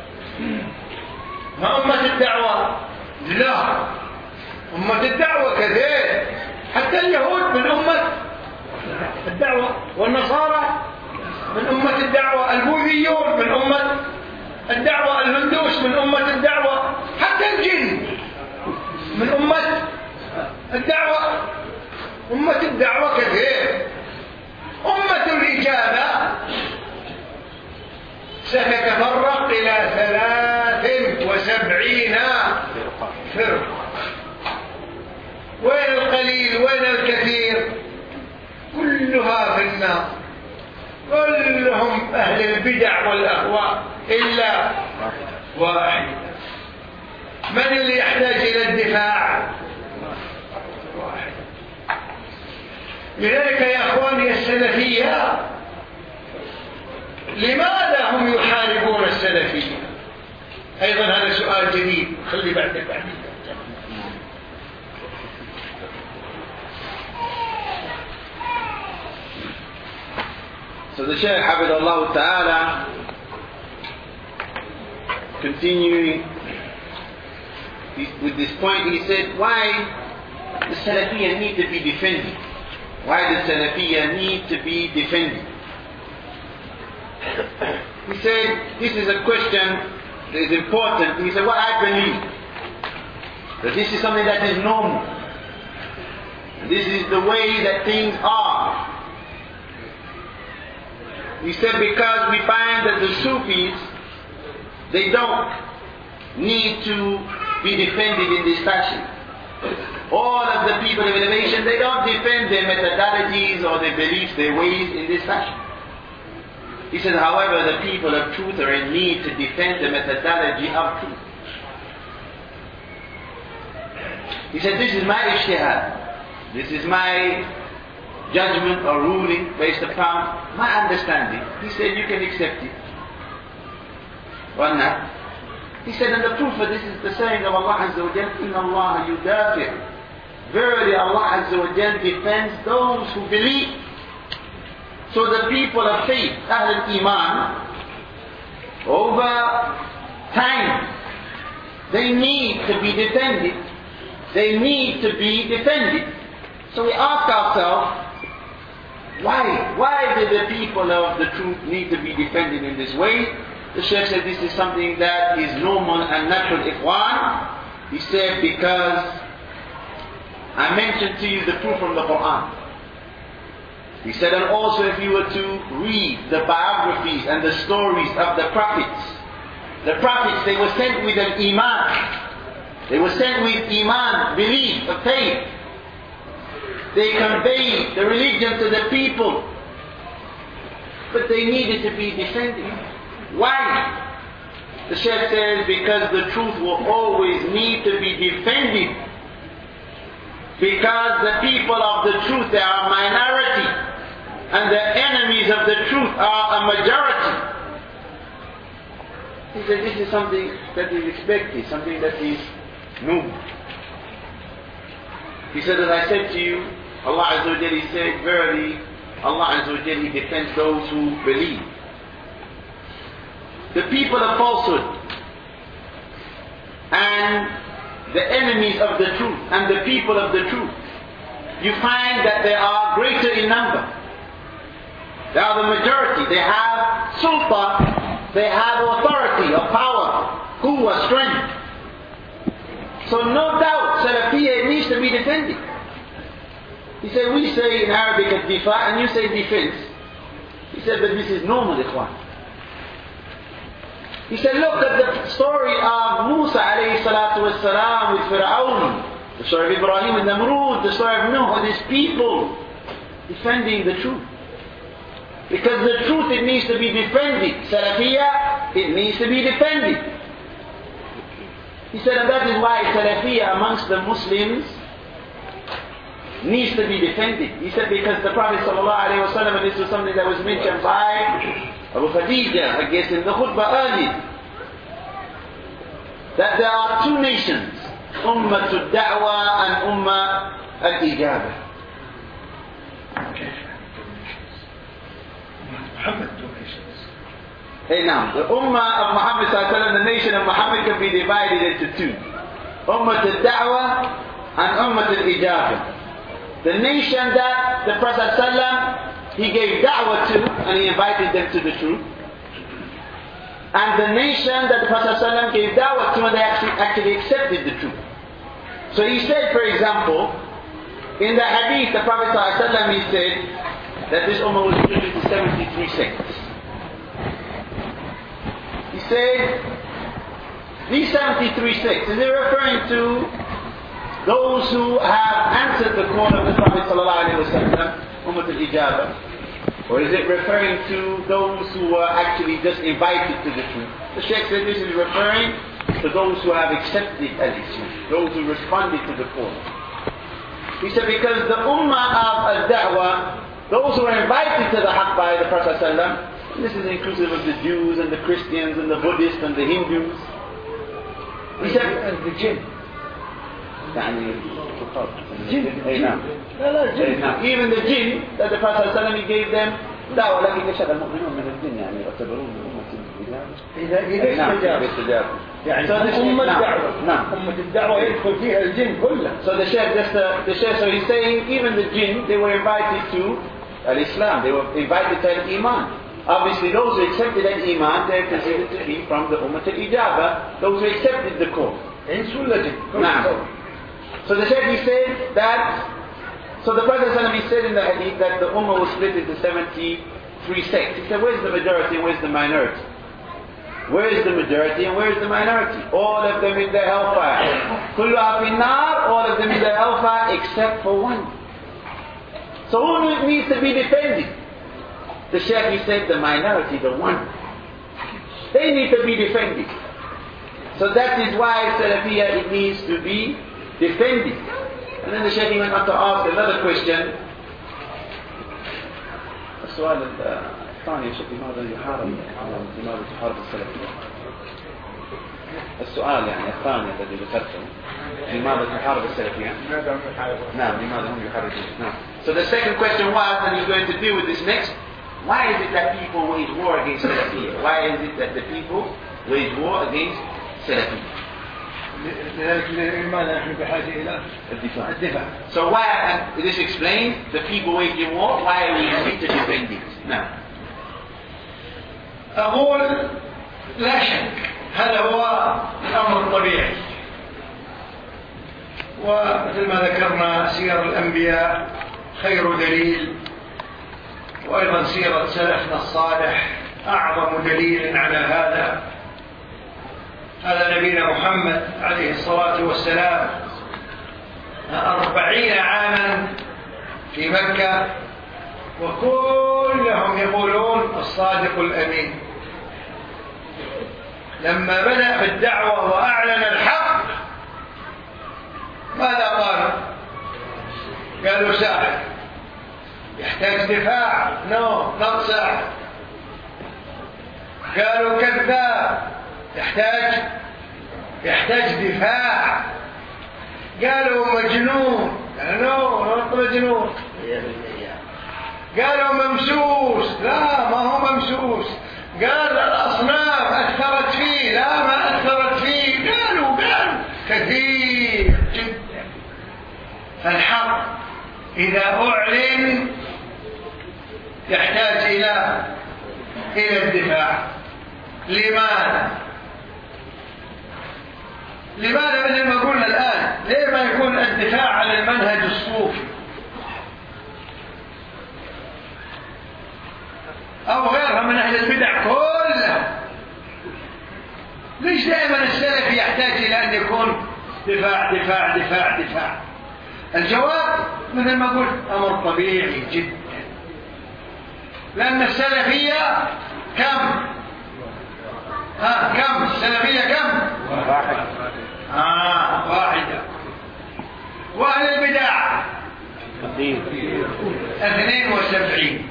ما أمة الدعوة. لا، أمة الدعوة كذلك. حتى اليهود من أمة الدعوة، والنصارى من أمة الدعوة، البوذيون من أمة الدعوة، الهندوس من أمة الدعوة، حتى الجن من أمة الدعوة. أمة الدعوة كثير. أمة الإجابة ستتفرق إلى ثلاث وسبعين فرقة. وين القليل وين الكثير؟ كلها في النار، كلهم أهل البدع والأهواء إلا واحدة. من اللي يحتاج إلى الدفاع؟ واحد. لذلك يا أخواني السلفية، لماذا هم يحاربون السلفية؟ أيضا هذا سؤال جديد، خلي بعد بعد. So the Shaykh Hafidhahullah Ta'ala, continuing with this point, he said, why the Salafiyya need to be defended? Why the Salafiyya need to be defended? He said, this is a question that is important. He said, what I believe, that this is something that is normal. And this is the way that things are. He said, because we find that the Sufis, they don't need to be defended in this fashion. All of the people of innovation, they don't defend their methodologies or their beliefs, their ways in this fashion. He said, however, the people of truth are in need to defend the methodology of truth. He said, this is my ijtihad. This is my judgment or ruling based upon my understanding. He said, you can accept it. Why not? He said, and the proof of this is the saying of Allah Azza wa Jal, Inna Allah yudafi'. Verily Allah Azza wa Jal defends those who believe. So the people of faith, Ahl al-Iman, over time, they need to be defended. They need to be defended. So we ask ourselves, why? Why do the people of the truth need to be defended in this way? The Shaykh said this is something that is normal and natural, ikhwan. He said, because I mentioned to you the proof from the Quran. He said, and also if you were to read the biographies and the stories of the prophets, the prophets, they were sent with an iman. They were sent with iman, belief, a faith. They conveyed the religion to the people. But they needed to be defended. Why? The Shaykh says, because the truth will always need to be defended. Because the people of the truth, they are a minority. And the enemies of the truth are a majority. He said, this is something that is expected, something that is new. He said, as I said to you, Allah Azza wa Jalla, He said, verily, Allah Azza wa Jalla, He defends those who believe. The people of falsehood and the enemies of the truth and the people of the truth, you find that they are greater in number. They are the majority. They have sulta, they have authority or power, quwwah, strength. So no doubt, Salafiyya needs to be defended. He said, we say in Arabic ad-difa and you say defense. He said, but this is normal, ikhwan. He said, look at the story of Musa alayhi salatu was salam with Fir'aun, the story of Ibrahim and Namrud, the story of Nuh with his people, defending the truth. Because the truth, it needs to be defended. Salafiyya, it needs to be defended. He said, and that is why Salafiyya amongst the Muslims needs to be defended. He said, because the Prophet ﷺ, and this was something that was mentioned by Abu Khadija, I guess in the khutbah earlier, that there are two nations, Ummatul Da'wah and Ummah al-Ijabah. Hey now, the Ummah of Muhammad ﷺ, the nation of Muhammad, can be divided into two. Ummatul Da'wah and Ummah al-Ijabah. The nation that the Prophet ﷺ, he gave da'wah to, and he invited them to the truth. And the nation that the Prophet ﷺ gave da'wah to, and they actually, actually accepted the truth. So he said, for example, in the hadith, the Prophet ﷺ, he said that this ummah was split into seventy-three sects. He said, these seventy-three sects, is he referring to those who have answered the call of the Prophet ﷺ, Ummah al-Ijabah? Or is it referring to those who were actually just invited to the truth? The Sheikh said this is referring to those who have accepted al-Islam, those who responded to the call. He said because the ummah of al-da'wah, those who are invited to the haqq by the Prophet ﷺ, this is inclusive of the Jews and the Christians and the Buddhists and the Hindus. He said, and the jinn. يعني Jinn. أي نعم. أي نعم. Even the jinn that the Prophet ﷺ he gave them دعوة لكن يشهد المؤمنون من الجن يعني يعتبرون أمة الإجابة. إذا إذا استجابوا. يعني أمة الدعوة. نعم. أمة الدعوة يدخل فيها الجن كله. So the Shaykh just uh, the Shaykh so he's saying even the jinn they were invited to al-Islam. They were invited to al-Iman. Obviously, those who accepted al-Iman, they are considered to be from the Ummah al-Ijaba, those who accepted the call. Nah. So the Shaykh, he said that, so the Prophet ﷺ, he said in the hadith that the Ummah was split into seventy-three sects. He said, where's the majority and where's the minority? Where is the majority and where is the minority? All of them in the hellfire. Kulluha fin nar, all of them in the hellfire except for one. So who needs to be defended? The Shaykh, he said, the minority, the one. They need to be defended. So that is why Salafiyah, it needs to be defended. And then the Shaykh went on to ask another question. السؤال الثاني يا شيخ لماذا يحارب لماذا تحارب السلفية؟ السؤال يعني الثاني الذي ذكرته لماذا تحارب السلفية؟ نعم لماذا هم يحاربون؟ نعم. So the second question was, and he's going to deal with this next. Why is it that people wage war against Salafiyah? Why is it that the people wage war against Salafiyah? لماذا نحن بحاجة إلى الدفاع. الدفاع. So why, and this explains the people waging war, why we need to defend it. Now, أقول لا شك هذا هو الأمر الطبيعي. ومثل ما ذكرنا سير الأنبياء خير دليل، وأيضا سيرة سلفنا الصالح أعظم دليل على هذا. هذا نبينا محمد عليه الصلاة والسلام أربعين عاما في مكة وكلهم يقولون الصادق الأمين. لما بدأ في الدعوة وأعلن الحق ماذا قالوا؟ قالوا ساحر يحتاج دفاع، نو not ساحر. قالوا كذاب يحتاج يحتاج دفاع. قالوا مجنون، نو نو مجنون. قالوا ممسوس، لا ما هو ممسوس. قال الأصنام أثرت فيه، لا ما أثرت فيه. قالوا قالوا كثير جدا. فالحق إذا أعلن يحتاج إلى إلى الدفاع. لماذا؟ لماذا مثل ما قلنا الآن ليه ما يكون الدفاع على المنهج الصوفي أو غيرها من أهل البدع كلها؟ ليش دائما السلفي يحتاج إلى أن يكون دفاع دفاع دفاع دفاع؟ الجواب مثل ما قلت أمر طبيعي جدا، لأن السلفية كم؟ ها كم السلفية كم؟ واحد. آه واحدة. وأهل البدع اثنين وسبعين.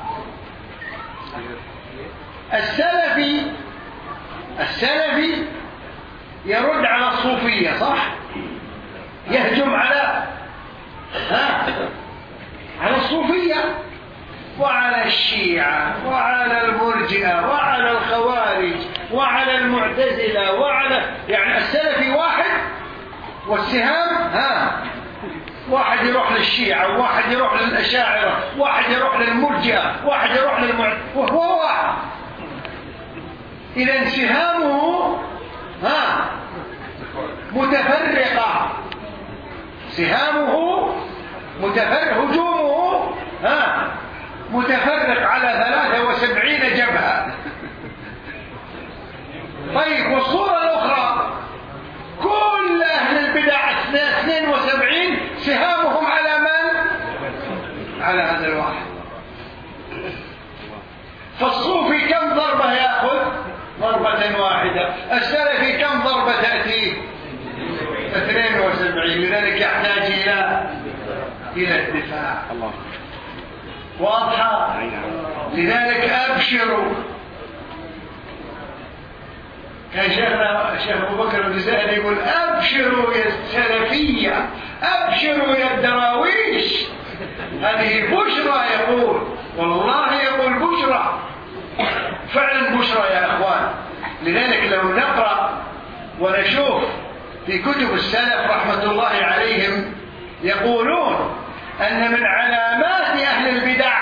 السلفي السلفي يرد على الصوفية صح؟ يهجم على ها على الصوفية وعلى الشيعة وعلى المرجئة وعلى الخوارج وعلى المعتزلة وعلى يعني السلفي واحد والسهام ها واحد يروح للشيعة وواحد يروح للأشاعرة واحد يروح للمرجئة واحد يروح للمعتزلة وهو واحد. إذا سهامه ها متفرقة، سهامه متفرق، هجومه ها متفرق على ثلاثة وسبعين جبهة. طيب والصورة الأخرى كل أهل البدع اثنين وسبعين سهامهم على من؟ على هذا الواحد. فالصوفي كم ضربة يأخذ؟ ضربة واحدة. السلفي كم ضربة تأتيه؟ اثنين وسبعين. لذلك يحتاج إلى إلى الدفاع. واضحة؟ لذلك أبشروا. كان شيخنا الشيخ أبو بكر الجزائري يقول أبشروا يا السلفية، أبشروا يا الدراويش، هذه بشرى. يقول والله يقول بشرى، فعلا بشرى يا أخوان. لذلك لو نقرأ ونشوف في كتب السلف رحمة الله عليهم يقولون أن من علامات أهل البدع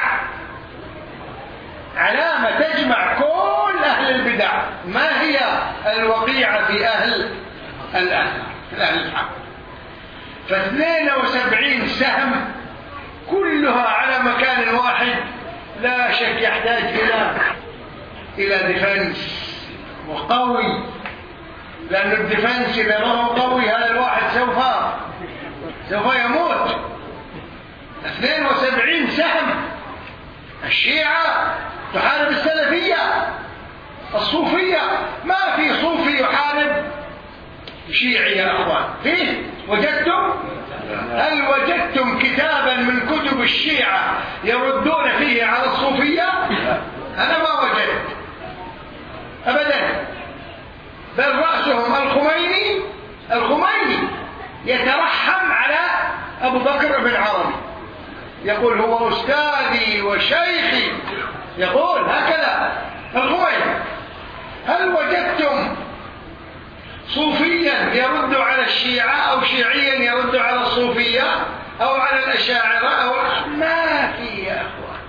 علامة تجمع كل أهل البدع. ما هي؟ الوقيعة في أهل الأهل في أهل الحق. فاثنين وسبعين سهم كلها على مكان واحد لا شك يحتاج إلى إلى ديفنس وقوي، لأن الديفنس إذا ما هو قوي هذا الواحد سوف سوف يموت. اثنين وسبعين سهم. الشيعة تحارب السلفية، الصوفية ما في صوفي يحارب شيعي يا أخوان. فيه؟ وجدتم؟ هل وجدتم كتابا من كتب الشيعة يردون فيه على الصوفية؟ أنا ما وجدت أبدا. بل رأسهم الخميني الخميني يترحم على أبو بكر بن عربي، يقول هو أستاذي وشيخي، يقول هكذا الخميني. هل وجدتم صوفيا يرد على الشيعة أو شيعيا يرد على الصوفية أو على الأشاعرة أو ما في يا أخوان؟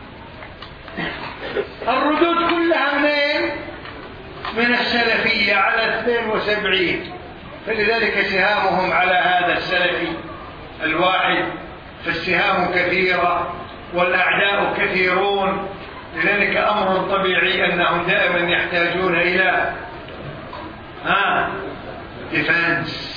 الردود كلها منين؟ من السلفية على اثنين وسبعين. فلذلك سهامهم على هذا السلفي الواحد، فالسهام كثيرة والأعداء كثيرون. لذلك أمر طبيعي أنهم دائما يحتاجون إلى ها ديفنس.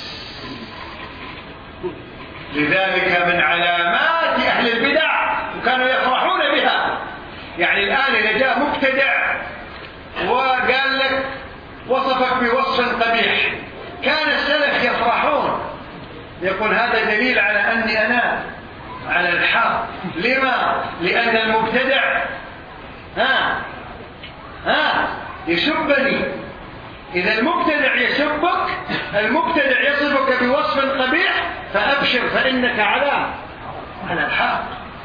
لذلك من علامات أهل البدع وكانوا يفرحون بها. يعني الآن إذا جاء مبتدع وقال لك وصفك بوصف قبيح، كان السلف يفرحون، يقول هذا دليل على أني أنا على الحق. لما؟ لأن المبتدع ها ها يسبني. إذا المبتدع يسبك، المبتدع يصفك بوصف قبيح، فأبشر فإنك على على الحق.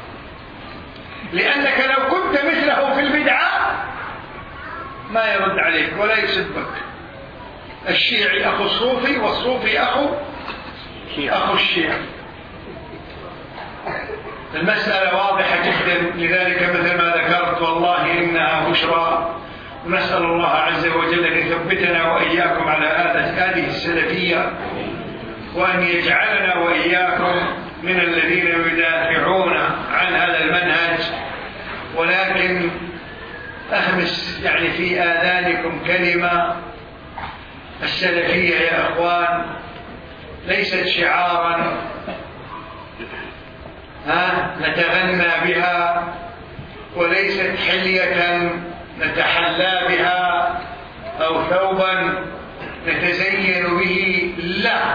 لأنك لو كنت مثله في البدعة ما يرد عليك ولا يسبك. الشيعي أخو الصوفي والصوفي أخو أخو الشيعي. المسألة واضحة جدا. لذلك مثل ما ذكرت والله إنها بشرى. نسأل الله عز وجل أن يثبتنا وإياكم على هذه السلفية، وأن يجعلنا وإياكم من الذين يدافعون عن هذا المنهج. ولكن أهمس يعني في آذانكم كلمة: السلفية يا أخوان ليست شعارا ها نتغنى بها، وليست حلية نتحلى بها أو ثوبا نتزين به. لا،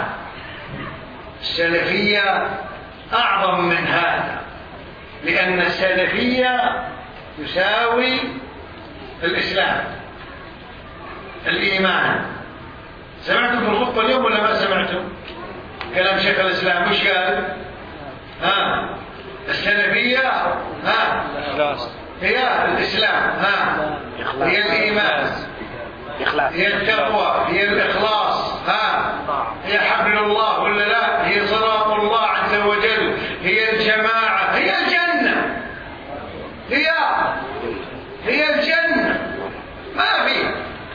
السلفية أعظم من هذا، لأن السلفية تساوي الإسلام، الإيمان. سمعتم بالخطبة اليوم ولا ما سمعتم؟ كلام شيخ الإسلام مش قال ها السلفية ها هي الإسلام، ها هي الإيمان، هي التقوى، هي الإخلاص، ها هي حبل الله ولا لا؟ هي صراط الله عز وجل، هي الجماعة، هي الجنة، هي هي الجنة. ما في.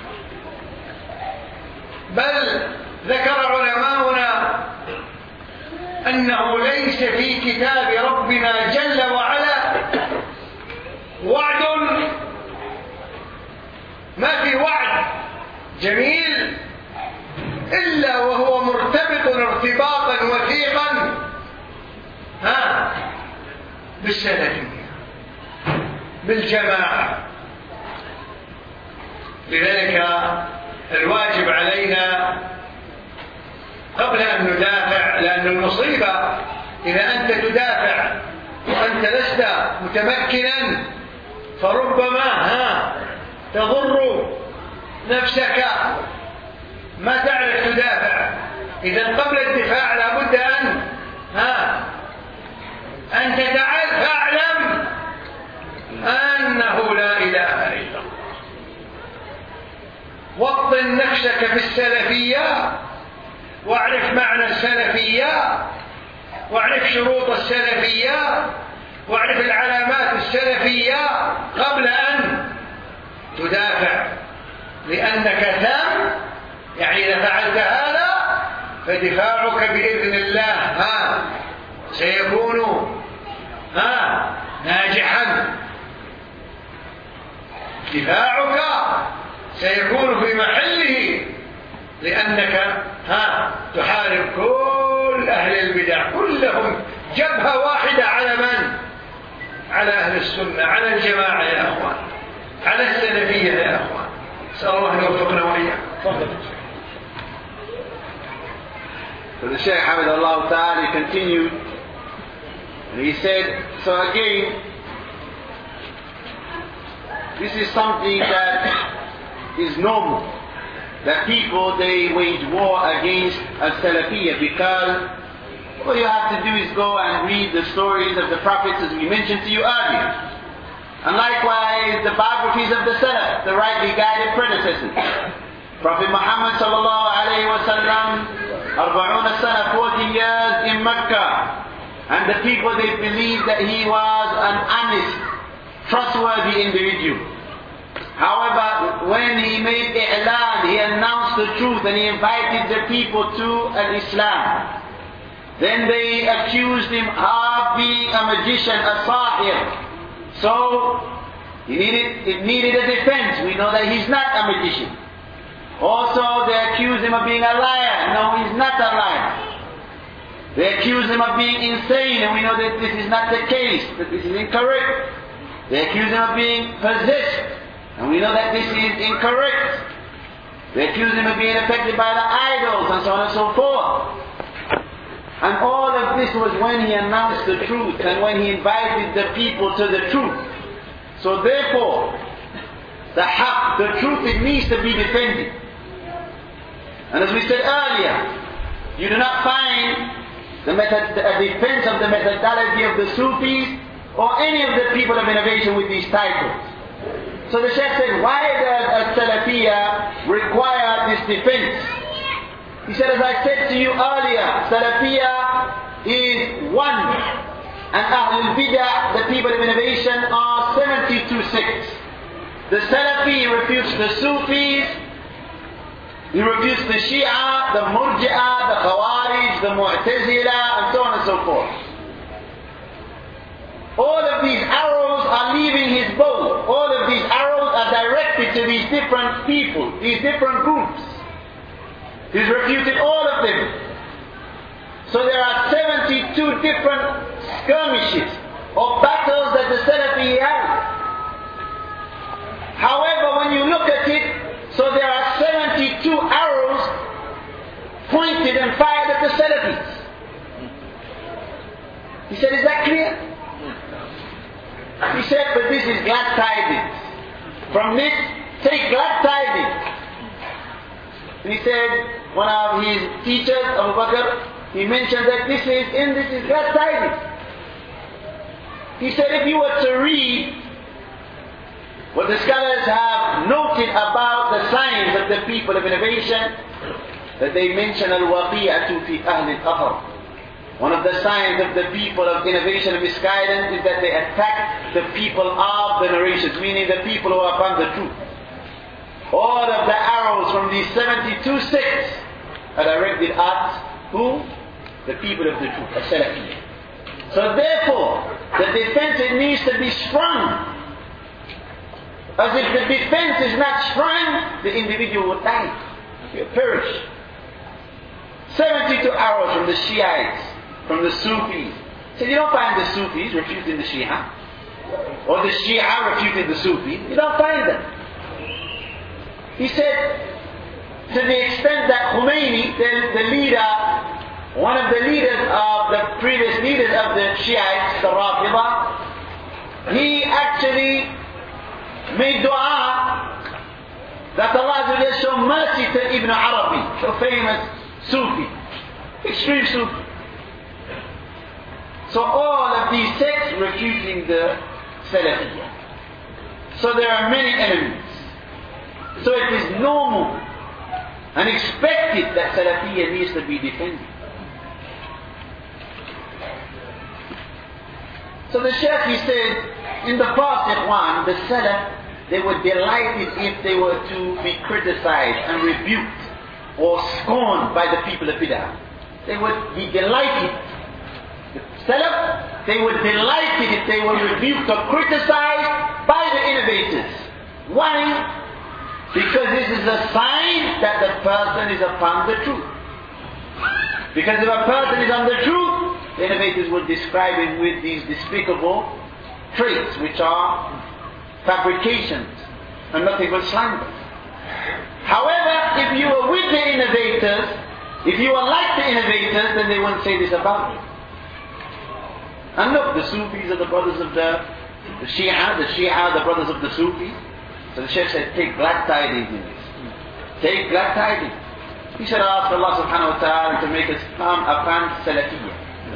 بل ذكر علماؤنا أنه ليس في كتاب ربنا جل وعلا وعد، ما في وعد جميل إلا وهو مرتبط ارتباطا وثيقا ها بالسلفية، بالجماعة. لذلك الواجب علينا قبل أن ندافع، لأن المصيبة إذا أنت تدافع وأنت لست متمكنا فربما ها تضر نفسك، ما تعرف تدافع. إذا قبل الدفاع لابد أن ها أن تتعال فاعلم أنه لا إله إلا الله. وطن نفسك في السلفية، واعرف معنى السلفية، واعرف شروط السلفية، واعرف العلامات السلفية قبل أن تدافع، لأنك ثم يعني إذا فعلت هذا فدفاعك بإذن الله ها سيكون ها ناجحا، دفاعك سيكون في محله، لأنك ها تحارب كل أهل البدع كلهم جبهة واحدة على من؟ على أهل السنة، على الجماعة يا أخوان، على السلفية يا أخوان. نسأل الله أن يوفقنا وإياكم. So the Shaykh Hafidhahullah Ta'ala continued, and he said, so again, this is something that is normal, that people, they wage war against as-Salafiyyah, because all you have to do is go and read the stories of the prophets as we mentioned to you earlier. And likewise the biographies of the Salaf, the rightly guided predecessors. Prophet Muhammad sallallahu alayhi wa sallam, Arba'una sana, forty years in Mecca. And the people, they believed that he was an honest, trustworthy individual. However, when he made i'lan, he announced the truth and he invited the people to an Islam. Then they accused him of being a magician, a sahir. So, he needed, it needed a defense. We know that he's not a magician. Also, they accused him of being a liar. No, he's not a liar. They accused him of being insane, and we know that this is not the case, that this is incorrect. They accused him of being possessed, and we know that this is incorrect. They accused him of being affected by the idols, and so on and so forth. And all of this was when he announced the truth, and when he invited the people to the truth. So therefore, the haqq, the truth, it needs to be defended. And as we said earlier, you do not find the method, a defense of the methodology of the Sufis or any of the people of innovation with these titles. So the Shaykh said, why does As-Salafiyyah require this defense? He said, as I said to you earlier, Salafiyyah is one, and Ahlul Bid'ah, the people of innovation, are seventy-two sects. The Salafi refutes the Sufis, he refutes the Shia, the Murji'ah, the Khawarij, the Mu'tazila, and so on and so forth. All of these arrows are leaving his bow. All of these arrows are directed to these different people, these different groups. He's refuted all of them. So there are seventy-two different skirmishes or battles that the Salafi has. However, when you look at it, so there are seventy-two arrows pointed and fired at the Salafis. He said, is that clear? He said, but this is glad tidings. From this, take glad tidings. And he said, one of his teachers, Abu Bakr, he mentioned that this is, in this is glad tidings. He said, if you were to read what the scholars have noted about the signs of the people of innovation, that they mention al-waqi'atu fi ahli al-athar. One of the signs of the people of innovation and misguidance is that they attack the people of the narrations, meaning the people who are upon the truth. All of the arrows from these seventy-two sects are directed at who? The people of the truth, as-Salafiyyah. So therefore, the defense, it needs to be strong. As if the defense is not strong, the individual will die, will perish. seventy-two arrows from the Shiites, from the Sufis. So you don't find the Sufis refuting the Shia, or the Shia refuting the Sufis. You don't find them. He said, to the extent that Khomeini, the, the leader, one of the leaders of the previous leaders of the Shiites, the Rafida, he actually made dua that Allah will show mercy to Ibn Arabi, the famous Sufi, extreme Sufi. So all of these sects refuting the Salafiyya. So there are many enemies. So it is normal and expected that Salafiyya needs to be defended. So the Shaykh, he said, in the past, Ikhwan, the Salaf, they were delighted if they were to be criticized and rebuked or scorned by the people of Bid'ah. They would be delighted. The Salaf, they were delighted if they were rebuked or criticized by the innovators. Why? Because this is a sign that the person is upon the truth. Because if a person is on the truth, the innovators will describe him with these despicable traits, which are fabrications and nothing but slander. However, if you were with the innovators, if you were like the innovators, then they wouldn't say this about you. And look, the Sufis are the brothers of the, the Shia, the Shia are the brothers of the Sufis. So the Shaykh said, take glad tidings in this. Take glad tidings. He said, ask Allah subhanahu wa ta'ala to make us firm upon Salafiyya.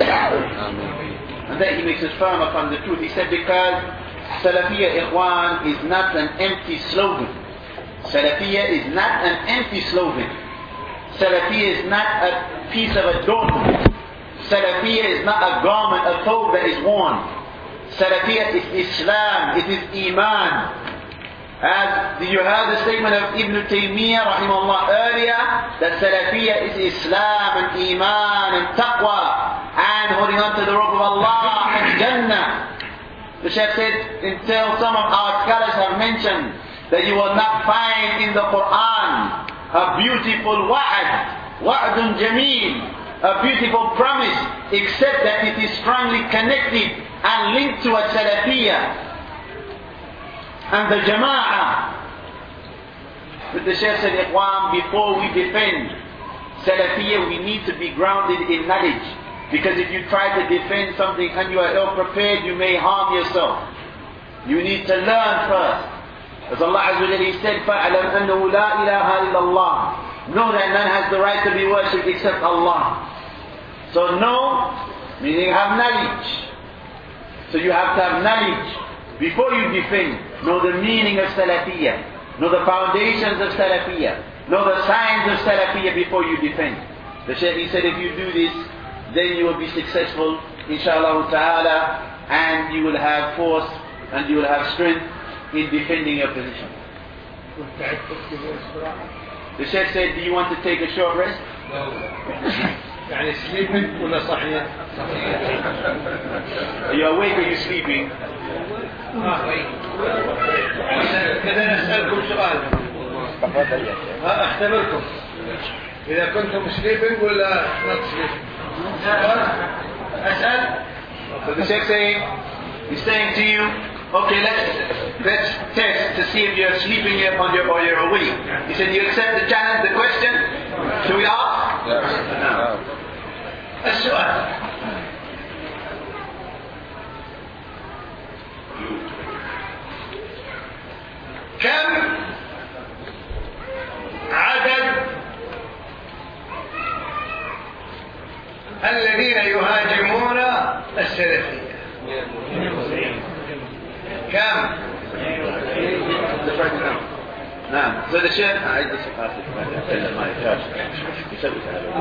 And then He makes us firm upon the truth. He said, because Salafiyya, Ikhwan, is not an empty slogan. Salafiyya is not an empty slogan. Salafiyya is not a piece of adornment. Salafiyya is not a garment, a thobe that is worn. Salafiyya is Islam, it is Iman. As you heard the statement of Ibn Taymiyyah rahimahullah earlier, that Salafiyya is Islam and Iman and Taqwa and holding on to the rope of Allah and Jannah. The Shaykh said, until some of our scholars have mentioned that you will not find in the Quran a beautiful wa'ad, wa'adun jameel, a beautiful promise, except that it is strongly connected and linked to a Salafiyya and the Jama'ah. But the Shaykh said, Ikhwan, before we defend Salafiyya, we need to be grounded in knowledge. Because if you try to defend something and you are ill prepared, you may harm yourself. You need to learn first. As Allah Azza wa Jalla said, فَأَعْلَمْ أَنَّهُ لَا إِلَهَ إِلَّا اللَّهِ. Know that none has the right to be worshipped except Allah. So know, meaning have knowledge. So you have to have knowledge. Before you defend, know the meaning of Salafiyya. Know the foundations of Salafiyya. Know the signs of Salafiyya before you defend. The Shaykh, he said, if you do this, then you will be successful, inshallah ta'ala, and you will have force and you will have strength in defending your position. The Shaykh said, do you want to take a short rest? No. يعني sleeping ولا صحيح؟ Are you awake or are you sleeping? إذا أسألكم سؤال أختبركم إذا كنتم sleeping ولا not sleeping؟ أسأل. So the Shaykh saying, he's saying to you, okay, let's let's test to see if you're sleeping yet or you're, or you're awake. He said, you accept the challenge, the question? Should we ask? No. السؤال كم عدد الذين يهاجمون السلفية؟ كم؟ نعم. So the Shaykh, I just asked it my church.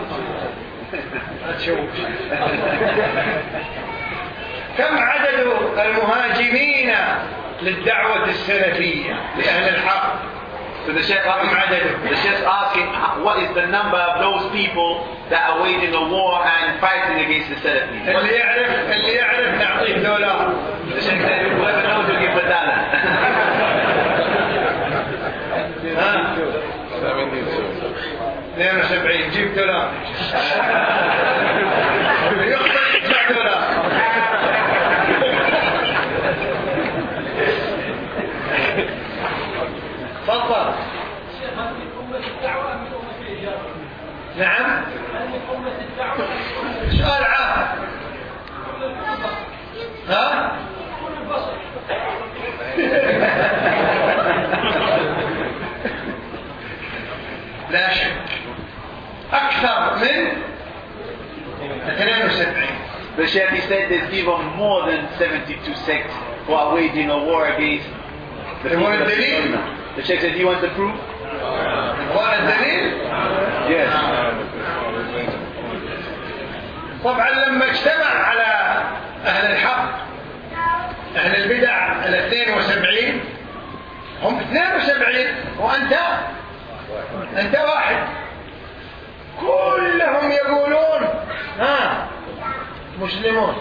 كم عدد المهاجمين للدعوة السلفية لأهل الحق؟ So the Shaykh the Shaykh asking, what is the number of those people that are waging a war and fighting against the Salafis? اللي يعرف اللي يعرف نعطيه دولار. The Shaykh said, whoever knows will give a dollar. اثنين وسبعين جيب دولار. يخطئ يدفع دولار. تفضل. نعم، سؤال عام. ها؟ لا شك أكثر من اثنين وسبعين. The Sheikh, he said there's even more than seventy-two sects who are waging a war against the people of Sunnah. The Sheikh said, do you want the proof? وأنا الدليل؟ Yes. طبعا لما اجتمع على أهل الحق أهل البدع الاثنين وسبعين، هم اثنين وسبعين وأنت أنت واحد، كلهم يقولون ها مسلمون،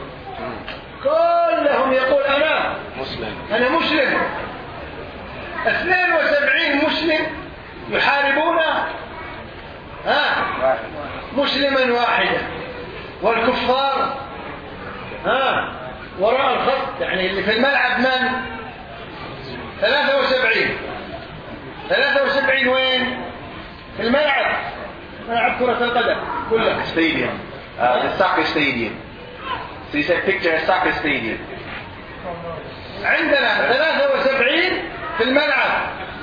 كلهم يقول أنا مسلم أنا مسلم. اثنين وسبعين مسلم يحاربون ها مسلما واحدا، والكفار ها وراء الخط، يعني اللي في الملعب من؟ ثلاثة وسبعين. ثلاثة وسبعين وين؟ في الملعب، ملعب كرة القدم كلها. Stadium, uh, the soccer stadium. So he said, picture a soccer stadium. عندنا ثلاثة وسبعين في الملعب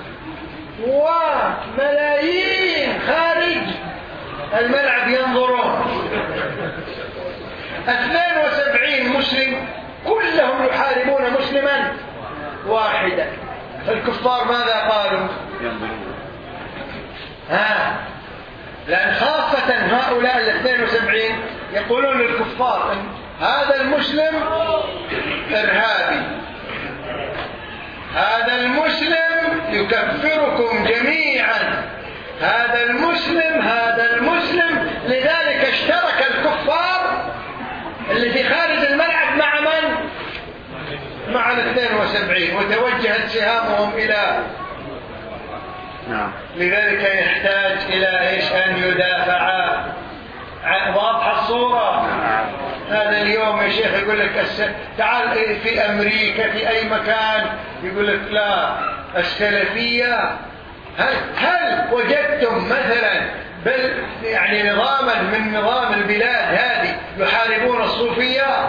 وملايين خارج الملعب ينظرون. اثنين وسبعين مسلم كلهم يحاربون مسلما واحدا. الكفار ماذا قالوا؟ ها، لأن خاصة هؤلاء الاثنين وسبعين يقولون للكفار أن هذا المسلم إرهابي، هذا المسلم يكفركم جميعا، هذا المسلم هذا المسلم. لذلك اشترك الكفار اللي في خارج الملعب مع من؟ مع الاثنين وسبعين، وتوجهت سهامهم إلى نعم. لذلك يحتاج إلى إيش؟ أن يدافع. واضحة الصورة؟ هذا اليوم يا شيخ يقول لك الس... تعال في أمريكا في أي مكان يقول لك لا السلفية. هل, هل وجدتم مثلا بل يعني نظاما من نظام البلاد هذه يحاربون الصوفية؟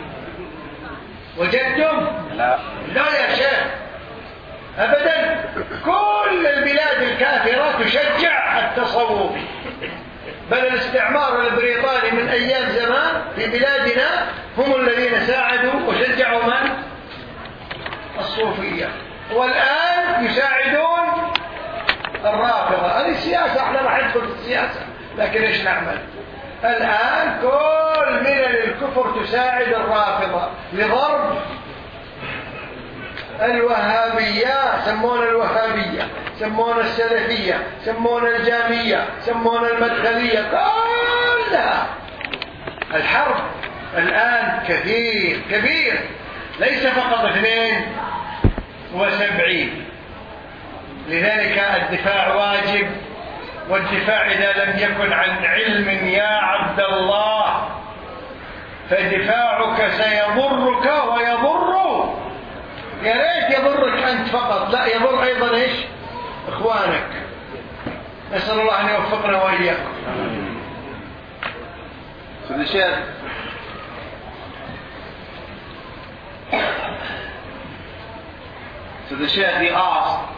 وجدتم؟ لا لا يا شيخ أبدا. كل البلاد الكافرة تشجع التصوف، بل الاستعمار البريطاني من أيام زمان في بلادنا هم الذين ساعدوا وشجعوا من؟ الصوفية، والآن يساعدون الرافضة. هذه السياسة، احنا راح ندخل في السياسة، لكن ايش نعمل؟ الآن كل ملل الكفر تساعد الرافضة لضرب الوهابية، سمونا الوهابية، سمونا السلفية، سمونا الجامية، سمونا المدخلية، كلها. الحرب الآن كثير كبير، ليس فقط اثنين وسبعين. لذلك الدفاع واجب، والدفاع إذا لم يكن عن علم يا عبد الله فدفاعك سيضرك ويضر، يا ريت يضرك أنت فقط، لا يضر أيضا إيش؟ إخوانك. نسأل الله أن يوفقنا وإياكم. So the Sheikh, so the Sheikh, he asked,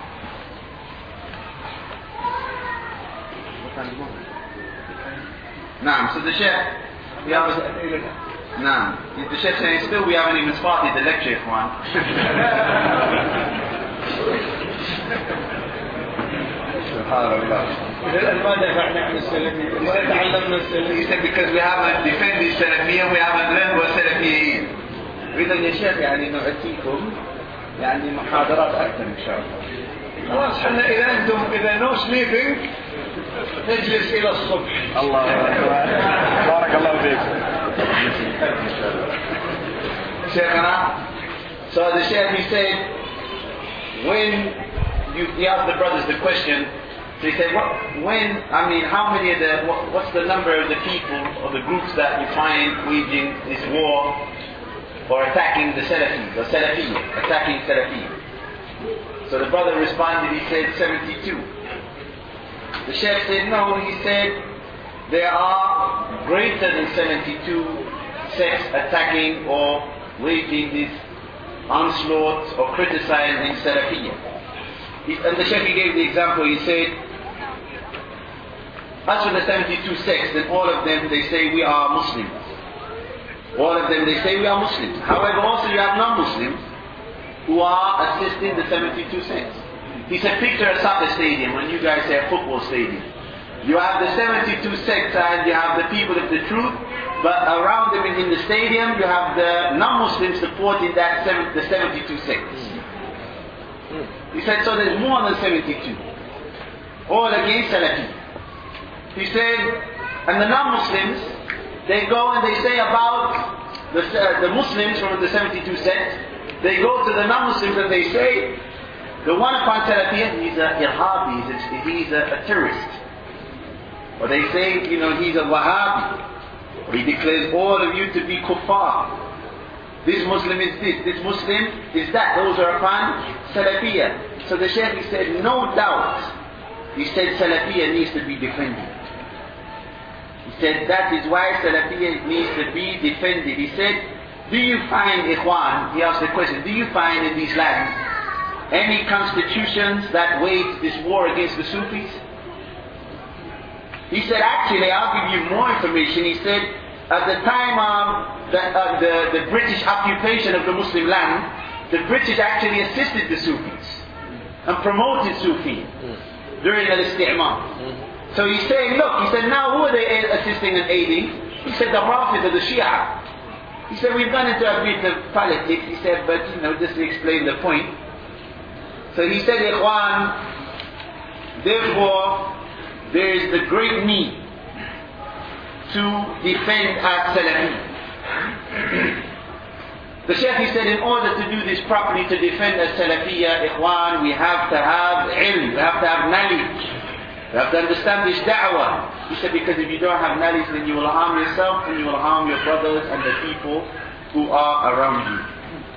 Naam, so the Sheikh, we have a, Naam, the Sheikh saying still we haven't even started the lecture, Ikhwan. He said because we haven't defended Salafiyya, we haven't learned what Salafiyya is. إذا يا شيخ يعني نعطيكم يعني محاضرات أكثر إن شاء الله. خلاص احنا إذا أنتم إذا نو سليبنج نجلس إلى الصبح. الله بارك الله فيك. Shaykhana, so the Shaykh, he said, when you, he asked the brothers the question, so he said, what, when, I mean, how many of the, what, what's the number of the people or the groups that you find waging this war or attacking the Salafi, the Salafi, attacking Salafi? So the brother responded, he said seventy-two. The Sheikh said, no, he said, there are greater than seventy-two sects attacking or waging this onslaught or criticizing Salafiyya. And the Sheikh gave the example, he said, as for the seventy-two sects, then all of them, they say we are Muslims. All of them, they say we are Muslims. However, also you have non-Muslims who are assisting the seventy-two sects. He said, picture a soccer stadium when you guys say a football stadium. You have the seventy-two sects and you have the people of the truth, but around them in the stadium you have the non-Muslims supporting that seven, the seventy-two sects. He said, so there's more than seventy-two. All against Salafi. He said, and the non-Muslims, they go and they say about the, uh, the Muslims from the seventy-two sects, they go to the non-Muslims and they say, the one upon Salafiyya, he's a Irhabi, he's, a, he's a, a terrorist. Or they say, you know, he's a Wahhabi. Or he declares all of you to be kuffar. This Muslim is this, this Muslim is that. Those are upon Salafiyya. So the Shaykh, he said, no doubt. He said Salafiyya needs to be defended. He said that is why Salafiyya needs to be defended. He said, do you find, Ikhwan, he asked the question, do you find in these lands any constitutions that wage this war against the Sufis? He said, actually, I'll give you more information. He said, at the time of the, uh, the, the British occupation of the Muslim land, the British actually assisted the Sufis and promoted Sufi during al-Isti'mar. So he's saying, look, he said, now who are they assisting and aiding? He said, the Rafid of the Shia. He said, we've gone into a bit of politics. He said, but, you know, just to explain the point. So he said, Ikhwan, therefore, there is the great need to defend our Salafi. The Shaykh, he said, in order to do this properly, to defend our Salafiyya, Ikhwan, we have to have ilm, we have to have knowledge. We have to understand this da'wah. He said, because if you don't have knowledge, then you will harm yourself and you will harm your brothers and the people who are around you.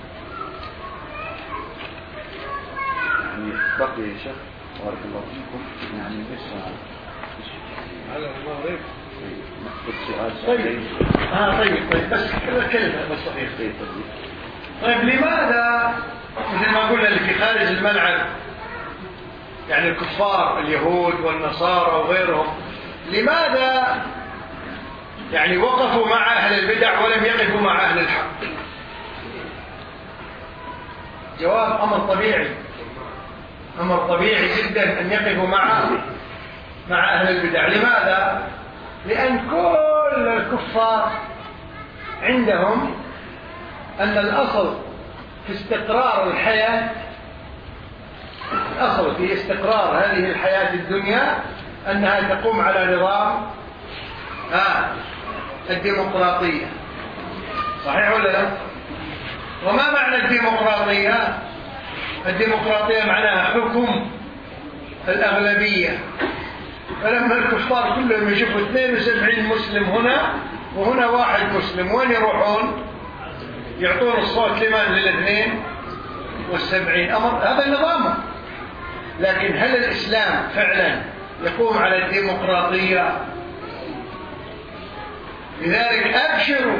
بقي يا شيخ بارك الله فيكم يعني لسه على المغرب ناخذ سؤال طيب اه طيب طيب بس كلمه بس صحيح طيب طيب لماذا مثل ما قلنا اللي في خارج الملعب يعني الكفار اليهود والنصارى وغيرهم لماذا يعني وقفوا مع اهل البدع ولم يقفوا مع اهل الحق؟ جواب امر طبيعي أمر طبيعي جدا أن يقفوا مع مع أهل البدع. لماذا؟ لأن كل الكفار عندهم أن الأصل في استقرار الحياة الأصل في استقرار هذه الحياة الدنيا أنها تقوم على نظام آه الديمقراطية. صحيح ولا لا؟ وما معنى الديمقراطية؟ الديمقراطية معناها حكم الأغلبية. فلما الكفار كلهم يشوفوا اثنين وسبعين مسلم هنا وهنا واحد مسلم، وين يروحون؟ يعطون الصوت لمن؟ للاثنين والسبعين. أمر هذا نظامه. لكن هل الإسلام فعلا يقوم على الديمقراطية؟ لذلك أبشروا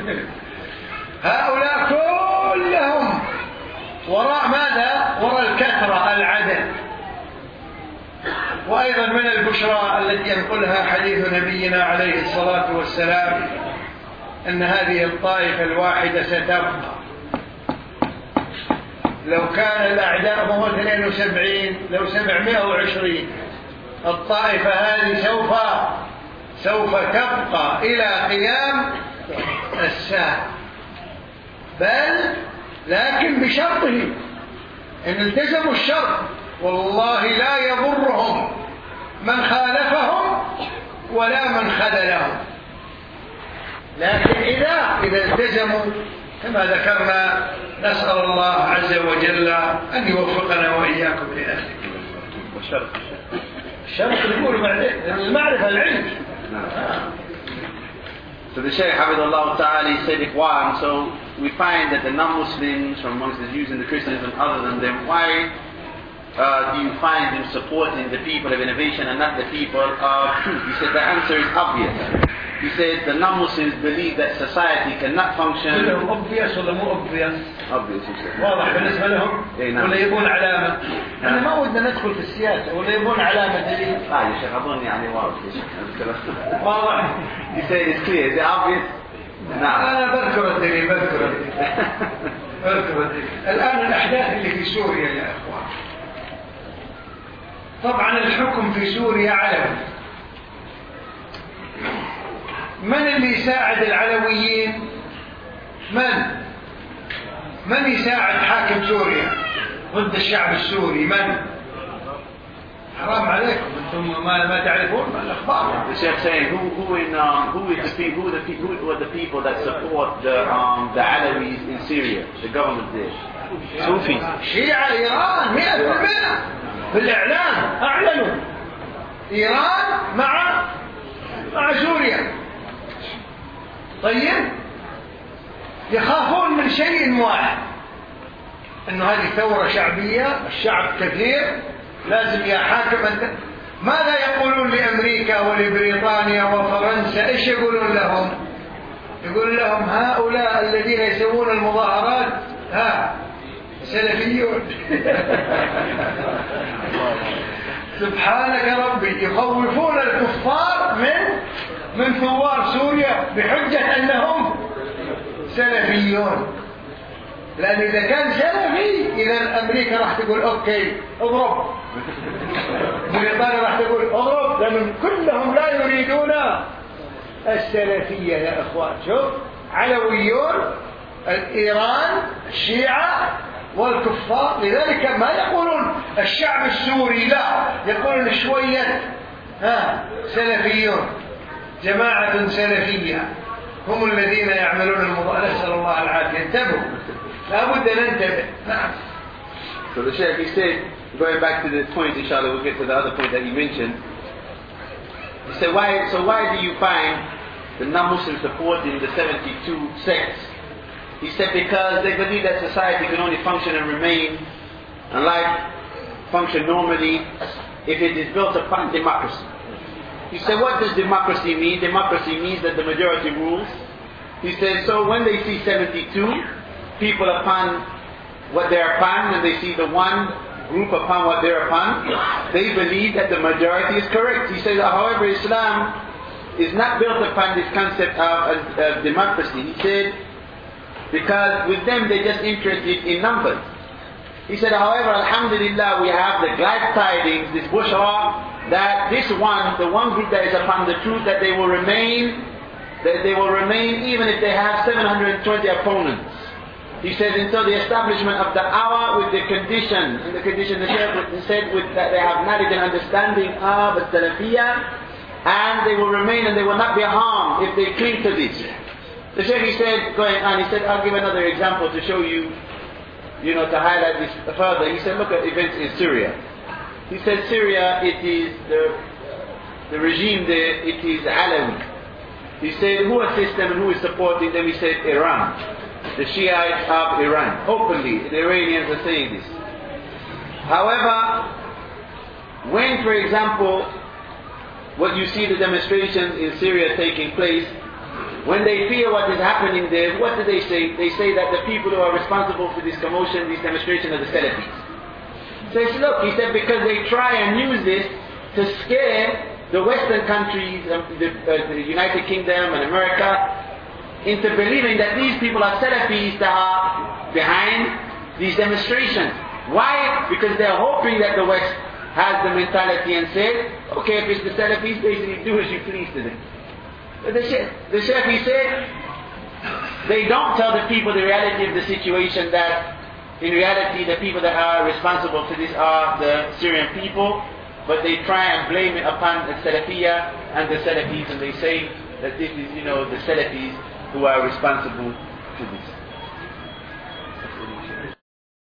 هؤلاء كلهم وراء ماذا؟ وراء الكثرة العدد. وأيضا من البشرى التي ينقلها حديث نبينا عليه الصلاة والسلام أن هذه الطائفة الواحدة ستبقى. لو كان الأعداء هم اثنين وسبعين لو سبعمائة وعشرين الطائفة هذه سوف سوف تبقى إلى قيام الساعة. بل لكن بشرطه إن التزموا الشرط والله لا يضرهم من خالفهم ولا من خذلهم. لكن إذا إذا التزموا كما ذكرنا نسأل الله عز وجل أن يوفقنا وإياكم لذلك. والشرط الشرط يقول بعدين المعرفة العلم. So the Shaykh Hafidhullah Ta'ala said, Ikhwan, so we find that the non-Muslims from amongst the Jews and the Christians and other than them, why uh, do you find in supporting the people of innovation and not the people of truth? He said the answer is obvious. He says the non-Muslims believe that society cannot function. كلهم obvious ولا مو obvious؟ obvious he said. واضح بالنسبة لهم؟ إيه نعم. ولا يبون علامة؟ أنا ما ودنا ندخل في السياسة ولا يبون علامة دليل؟ لا يا شيخ أظن يعني واضح. واضح. He said it's clear. Is it obvious? نعم. أنا بذكر الدليل بذكر الدليل. بذكر الدليل. الآن الأحداث اللي في سوريا يا أخوان. طبعا الحكم في سوريا علوي. من اللي يساعد العلويين؟ من؟ من يساعد حاكم سوريا ضد الشعب السوري؟ من؟ حرام عليكم انتم ما ما تعرفون الاخبار. The Sheikh saying who who in um, who is the people who the people who are the people that support the um, the Alawis in Syria, the government there? Sufis. شيعة إيران مئة بالمئة بالإعلان أعلنوا إيران مع مع سوريا. طيب يخافون من شيء واحد انه هذه ثورة شعبية، الشعب كثير، لازم يا حاكم انت. ماذا يقولون لامريكا ولبريطانيا وفرنسا؟ ايش يقولون لهم؟ يقول لهم هؤلاء الذين يسوون المظاهرات ها سلفيون. سبحانك ربي، يخوفون الكفار من من ثوار سوريا بحجة أنهم سلفيون. لأن إذا كان سلفي إذا أمريكا راح تقول أوكي اضرب، بريطانيا راح تقول اضرب، لأن كلهم لا يريدون السلفية يا إخوان. شوف علويون، الإيران، الشيعة والكفار. لذلك ما يقولون الشعب السوري، لا، يقولون شوية ها سلفيون، جماعة سلفية هم الذين يعملون المظاهرات. نسأل الله العافية. انتبهوا، لا بد أن ننتبه. نعم. So the Sheikh, he said, going back to the point, inshallah, we'll get to the other point that you mentioned. He said, why, so why do you find the non-Muslims supporting the seventy-two sects? He said, because they believe that society can only function and remain and life function normally if it is built upon democracy. He said, what does democracy mean? Democracy means that the majority rules. He said, so when they see seventy-two people upon what they're upon, when they see the one group upon what they're upon, they believe that the majority is correct. He says, however, Islam is not built upon this concept of, of, of democracy. He said, because with them they're just interested in numbers. He said, however, alhamdulillah, we have the glad tidings, this bushra, that this one, the one group that is upon the truth, that they will remain, that they will remain even if they have seven hundred twenty opponents. He says, until the establishment of the hour with the condition, and the condition the Shaykh said with, that they have knowledge and understanding of Salafiyah, and they will remain and they will not be harmed if they cling to this. The Shaykh, he said, going on, he said, I'll give another example to show you, you know, to highlight this further. He said, look at events in Syria. He said, Syria, it is the, the regime there, it is Alawi. He said, who assists them and who is supporting them? He said, Iran. The Shiites of Iran. Openly, the Iranians are saying this. However, when, for example, what you see the demonstrations in Syria taking place, when they fear what is happening there, what do they say? They say that the people who are responsible for this commotion, this demonstration, are the Salafis. So he said, look, he said, because they try and use this to scare the Western countries, um, the, uh, the United Kingdom and America, into believing that these people are Salafis that are behind these demonstrations. Why? Because they're hoping that the West has the mentality and says, okay, if it's the Salafis, basically do as you please to them. But the Sheikh, the Sheikh, he said, they don't tell the people the reality of the situation, that in reality the people that are responsible for this are the Syrian people, but they try and blame it upon the Salafiyah and the Salafis, and they say that this is, you know, the Salafis who are responsible for this.